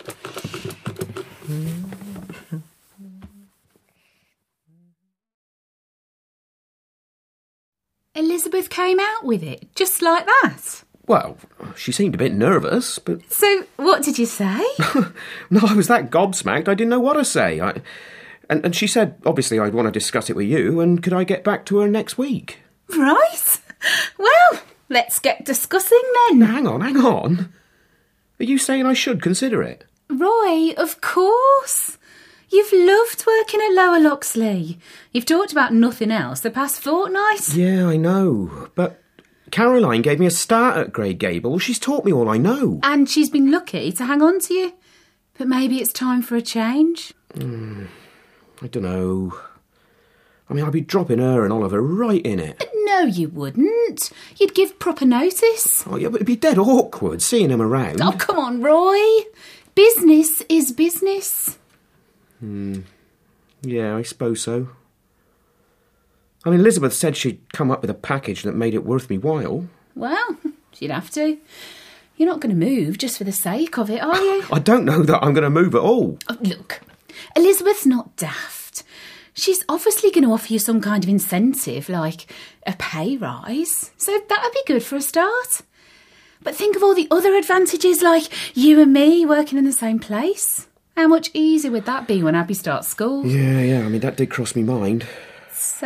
Elizabeth came out with it, just like that. Well, she seemed a bit nervous, but... So, what did you say? No, I was that gobsmacked I didn't know what to say. I... And, and she said, obviously, I'd want to discuss it with you, and could I get back to her next week? Right. Well, let's get discussing then. Hang on, hang on. Are you saying I should consider it? Roy, of course. You've loved working at Lower Loxley. You've talked about nothing else the past fortnight. Yeah, I know, but Caroline gave me a start at Grey Gables. She's taught me all I know. And she's been lucky to hang on to you. But maybe it's time for a change. Mm, I don't know. I mean, I'd be dropping her and Oliver right in it. No, you wouldn't. You'd give proper notice. Oh, yeah, but it'd be dead awkward seeing them around. Oh, come on, Roy. Business is business. Hmm. Yeah, I suppose so. I mean, Elizabeth said she'd come up with a package that made it worth me while. Well, she'd have to. You're not going to move just for the sake of it, are you? I don't know that I'm going to move at all. Oh, look, Elizabeth's not daft. She's obviously going to offer you some kind of incentive, like a pay rise. So that'd be good for a start. But think of all the other advantages, like you and me working in the same place. How much easier would that be when Abby starts school? Yeah, yeah, I mean, that did cross me mind. So?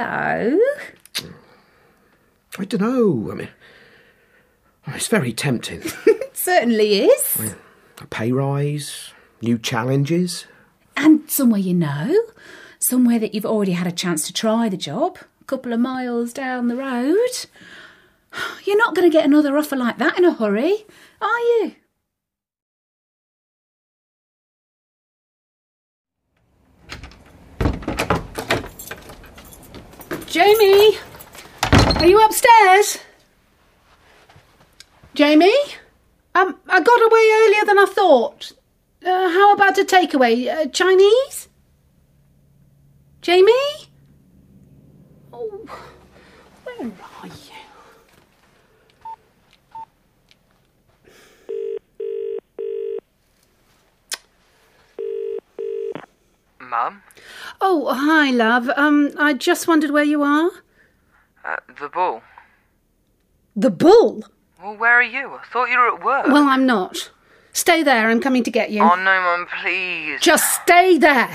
I don't know, I mean, it's very tempting. It certainly is. I mean, a pay rise, new challenges. And somewhere you know, somewhere that you've already had a chance to try the job, a couple of miles down the road. You're not going to get another offer like that in a hurry, are you? Jamie, Are you upstairs? Jamie? Um, I got away earlier than I thought. Uh, how about a takeaway? Uh, Chinese? Jamie? Oh, where are you? Mum? Oh, hi, love. Um, I just wondered where you are. Uh, the bull. The bull? Well, where are you? I thought you were at work. Well, I'm not. Stay there. I'm coming to get you. Oh, no, Mum, please. Just stay there.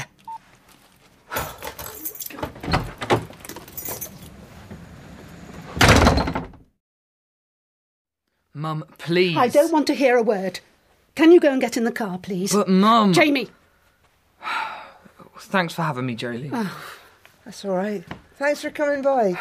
Mum, please. I don't want to hear a word. Can you go and get in the car, please? But, Mum... Jamie! Thanks for having me, Jolene. Oh, that's all right. Thanks for coming by.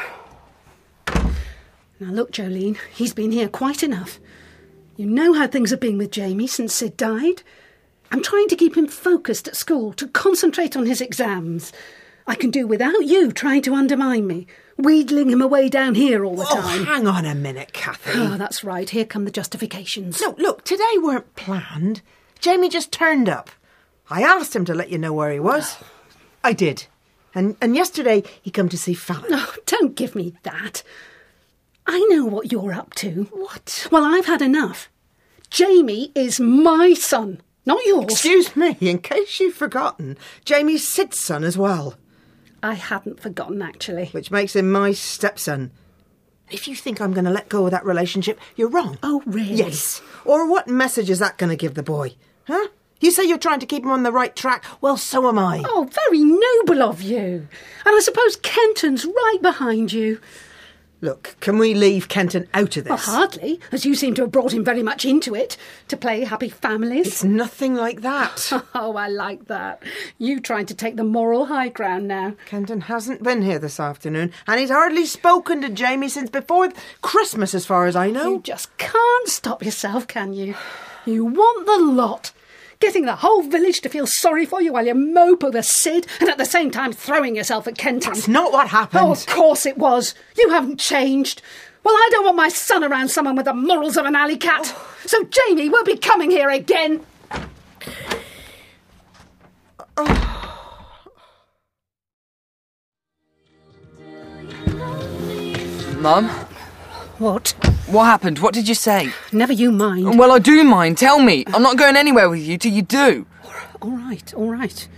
Now, look, Jolene, he's been here quite enough. You know how things have been with Jamie since Sid died. I'm trying to keep him focused at school, to concentrate on his exams. I can do without you trying to undermine me, wheedling him away down here all the time. Oh, hang on a minute, Cathy. Oh, that's right. Here come the justifications. No, look, today weren't planned. Jamie just turned up. I asked him to let you know where he was. I did. And and yesterday he come to see Fallon. Oh, don't give me that. I know what you're up to. What? Well, I've had enough. Jamie is my son, not yours. Excuse me, in case you've forgotten, Jamie's Sid's son as well. I hadn't forgotten, actually. Which makes him my stepson. If you think I'm going to let go of that relationship, you're wrong. Oh, really? Yes. Or what message is that going to give the boy? Huh? You say you're trying to keep him on the right track. Well, so am I. Oh, very noble of you. And I suppose Kenton's right behind you. Look, can we leave Kenton out of this? Well, hardly, as you seem to have brought him very much into it, to play happy families. It's nothing like that. Oh, I like that. You trying to take the moral high ground now. Kenton hasn't been here this afternoon, and he's hardly spoken to Jamie since before Christmas, as far as I know. You just can't stop yourself, can you? You want the lot. Getting the whole village to feel sorry for you while you mope over Sid, and at the same time throwing yourself at Kenton. That's not what happened. Oh, of course it was. You haven't changed. Well, I don't want my son around someone with the morals of an alley cat. Oh. So Jamie won't be coming here again. Oh. Mum? What? What happened? What did you say? Never you mind. Well, I do mind. Tell me. I'm not going anywhere with you till you do. All right, all right.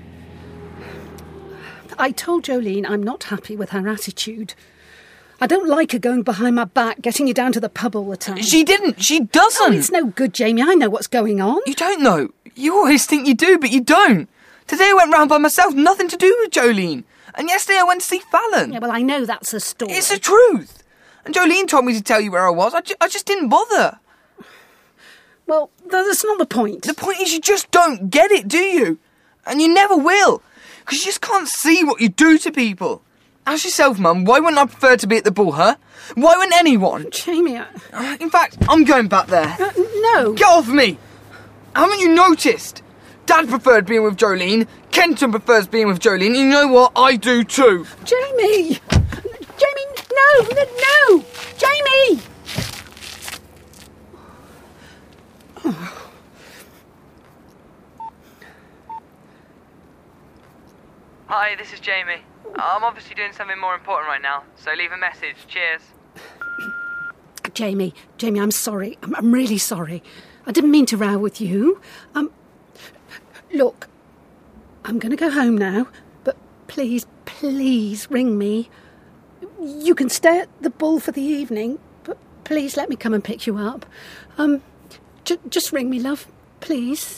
I told Jolene I'm not happy with her attitude. I don't like her going behind my back, getting you down to the pub all the time. She didn't. She doesn't. Oh, it's no good, Jamie. I know what's going on. You don't know. You always think you do, but you don't. Today I went round by myself, nothing to do with Jolene. And yesterday I went to see Fallon. Yeah, well, I know that's a story. It's the truth. And Jolene told me to tell you where I was. I, ju- I just didn't bother. Well, that's not the point. The point is you just don't get it, do you? And you never will. Because you just can't see what you do to people. Ask yourself, Mum, why wouldn't I prefer to be at the ball, huh? Why wouldn't anyone? Jamie, I... In fact, I'm going back there. Uh, no. Get off me. Haven't you noticed? Dad preferred being with Jolene. Kenton prefers being with Jolene. And you know what? I do too. Jamie! Jamie, no! No! no. Jamie! Oh. Hi, this is Jamie. I'm obviously doing something more important right now, so leave a message. Cheers. Jamie, Jamie, I'm sorry. I'm, I'm really sorry. I didn't mean to row with you. Um, look, I'm going to go home now, but please, please ring me. You can stay at the Bull for the evening, but please let me come and pick you up. Um, j- just ring me, love, please.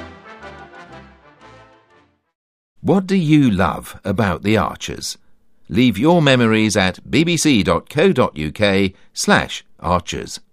What do you love about the Archers? Leave your memories at bbc.co.uk slash archers.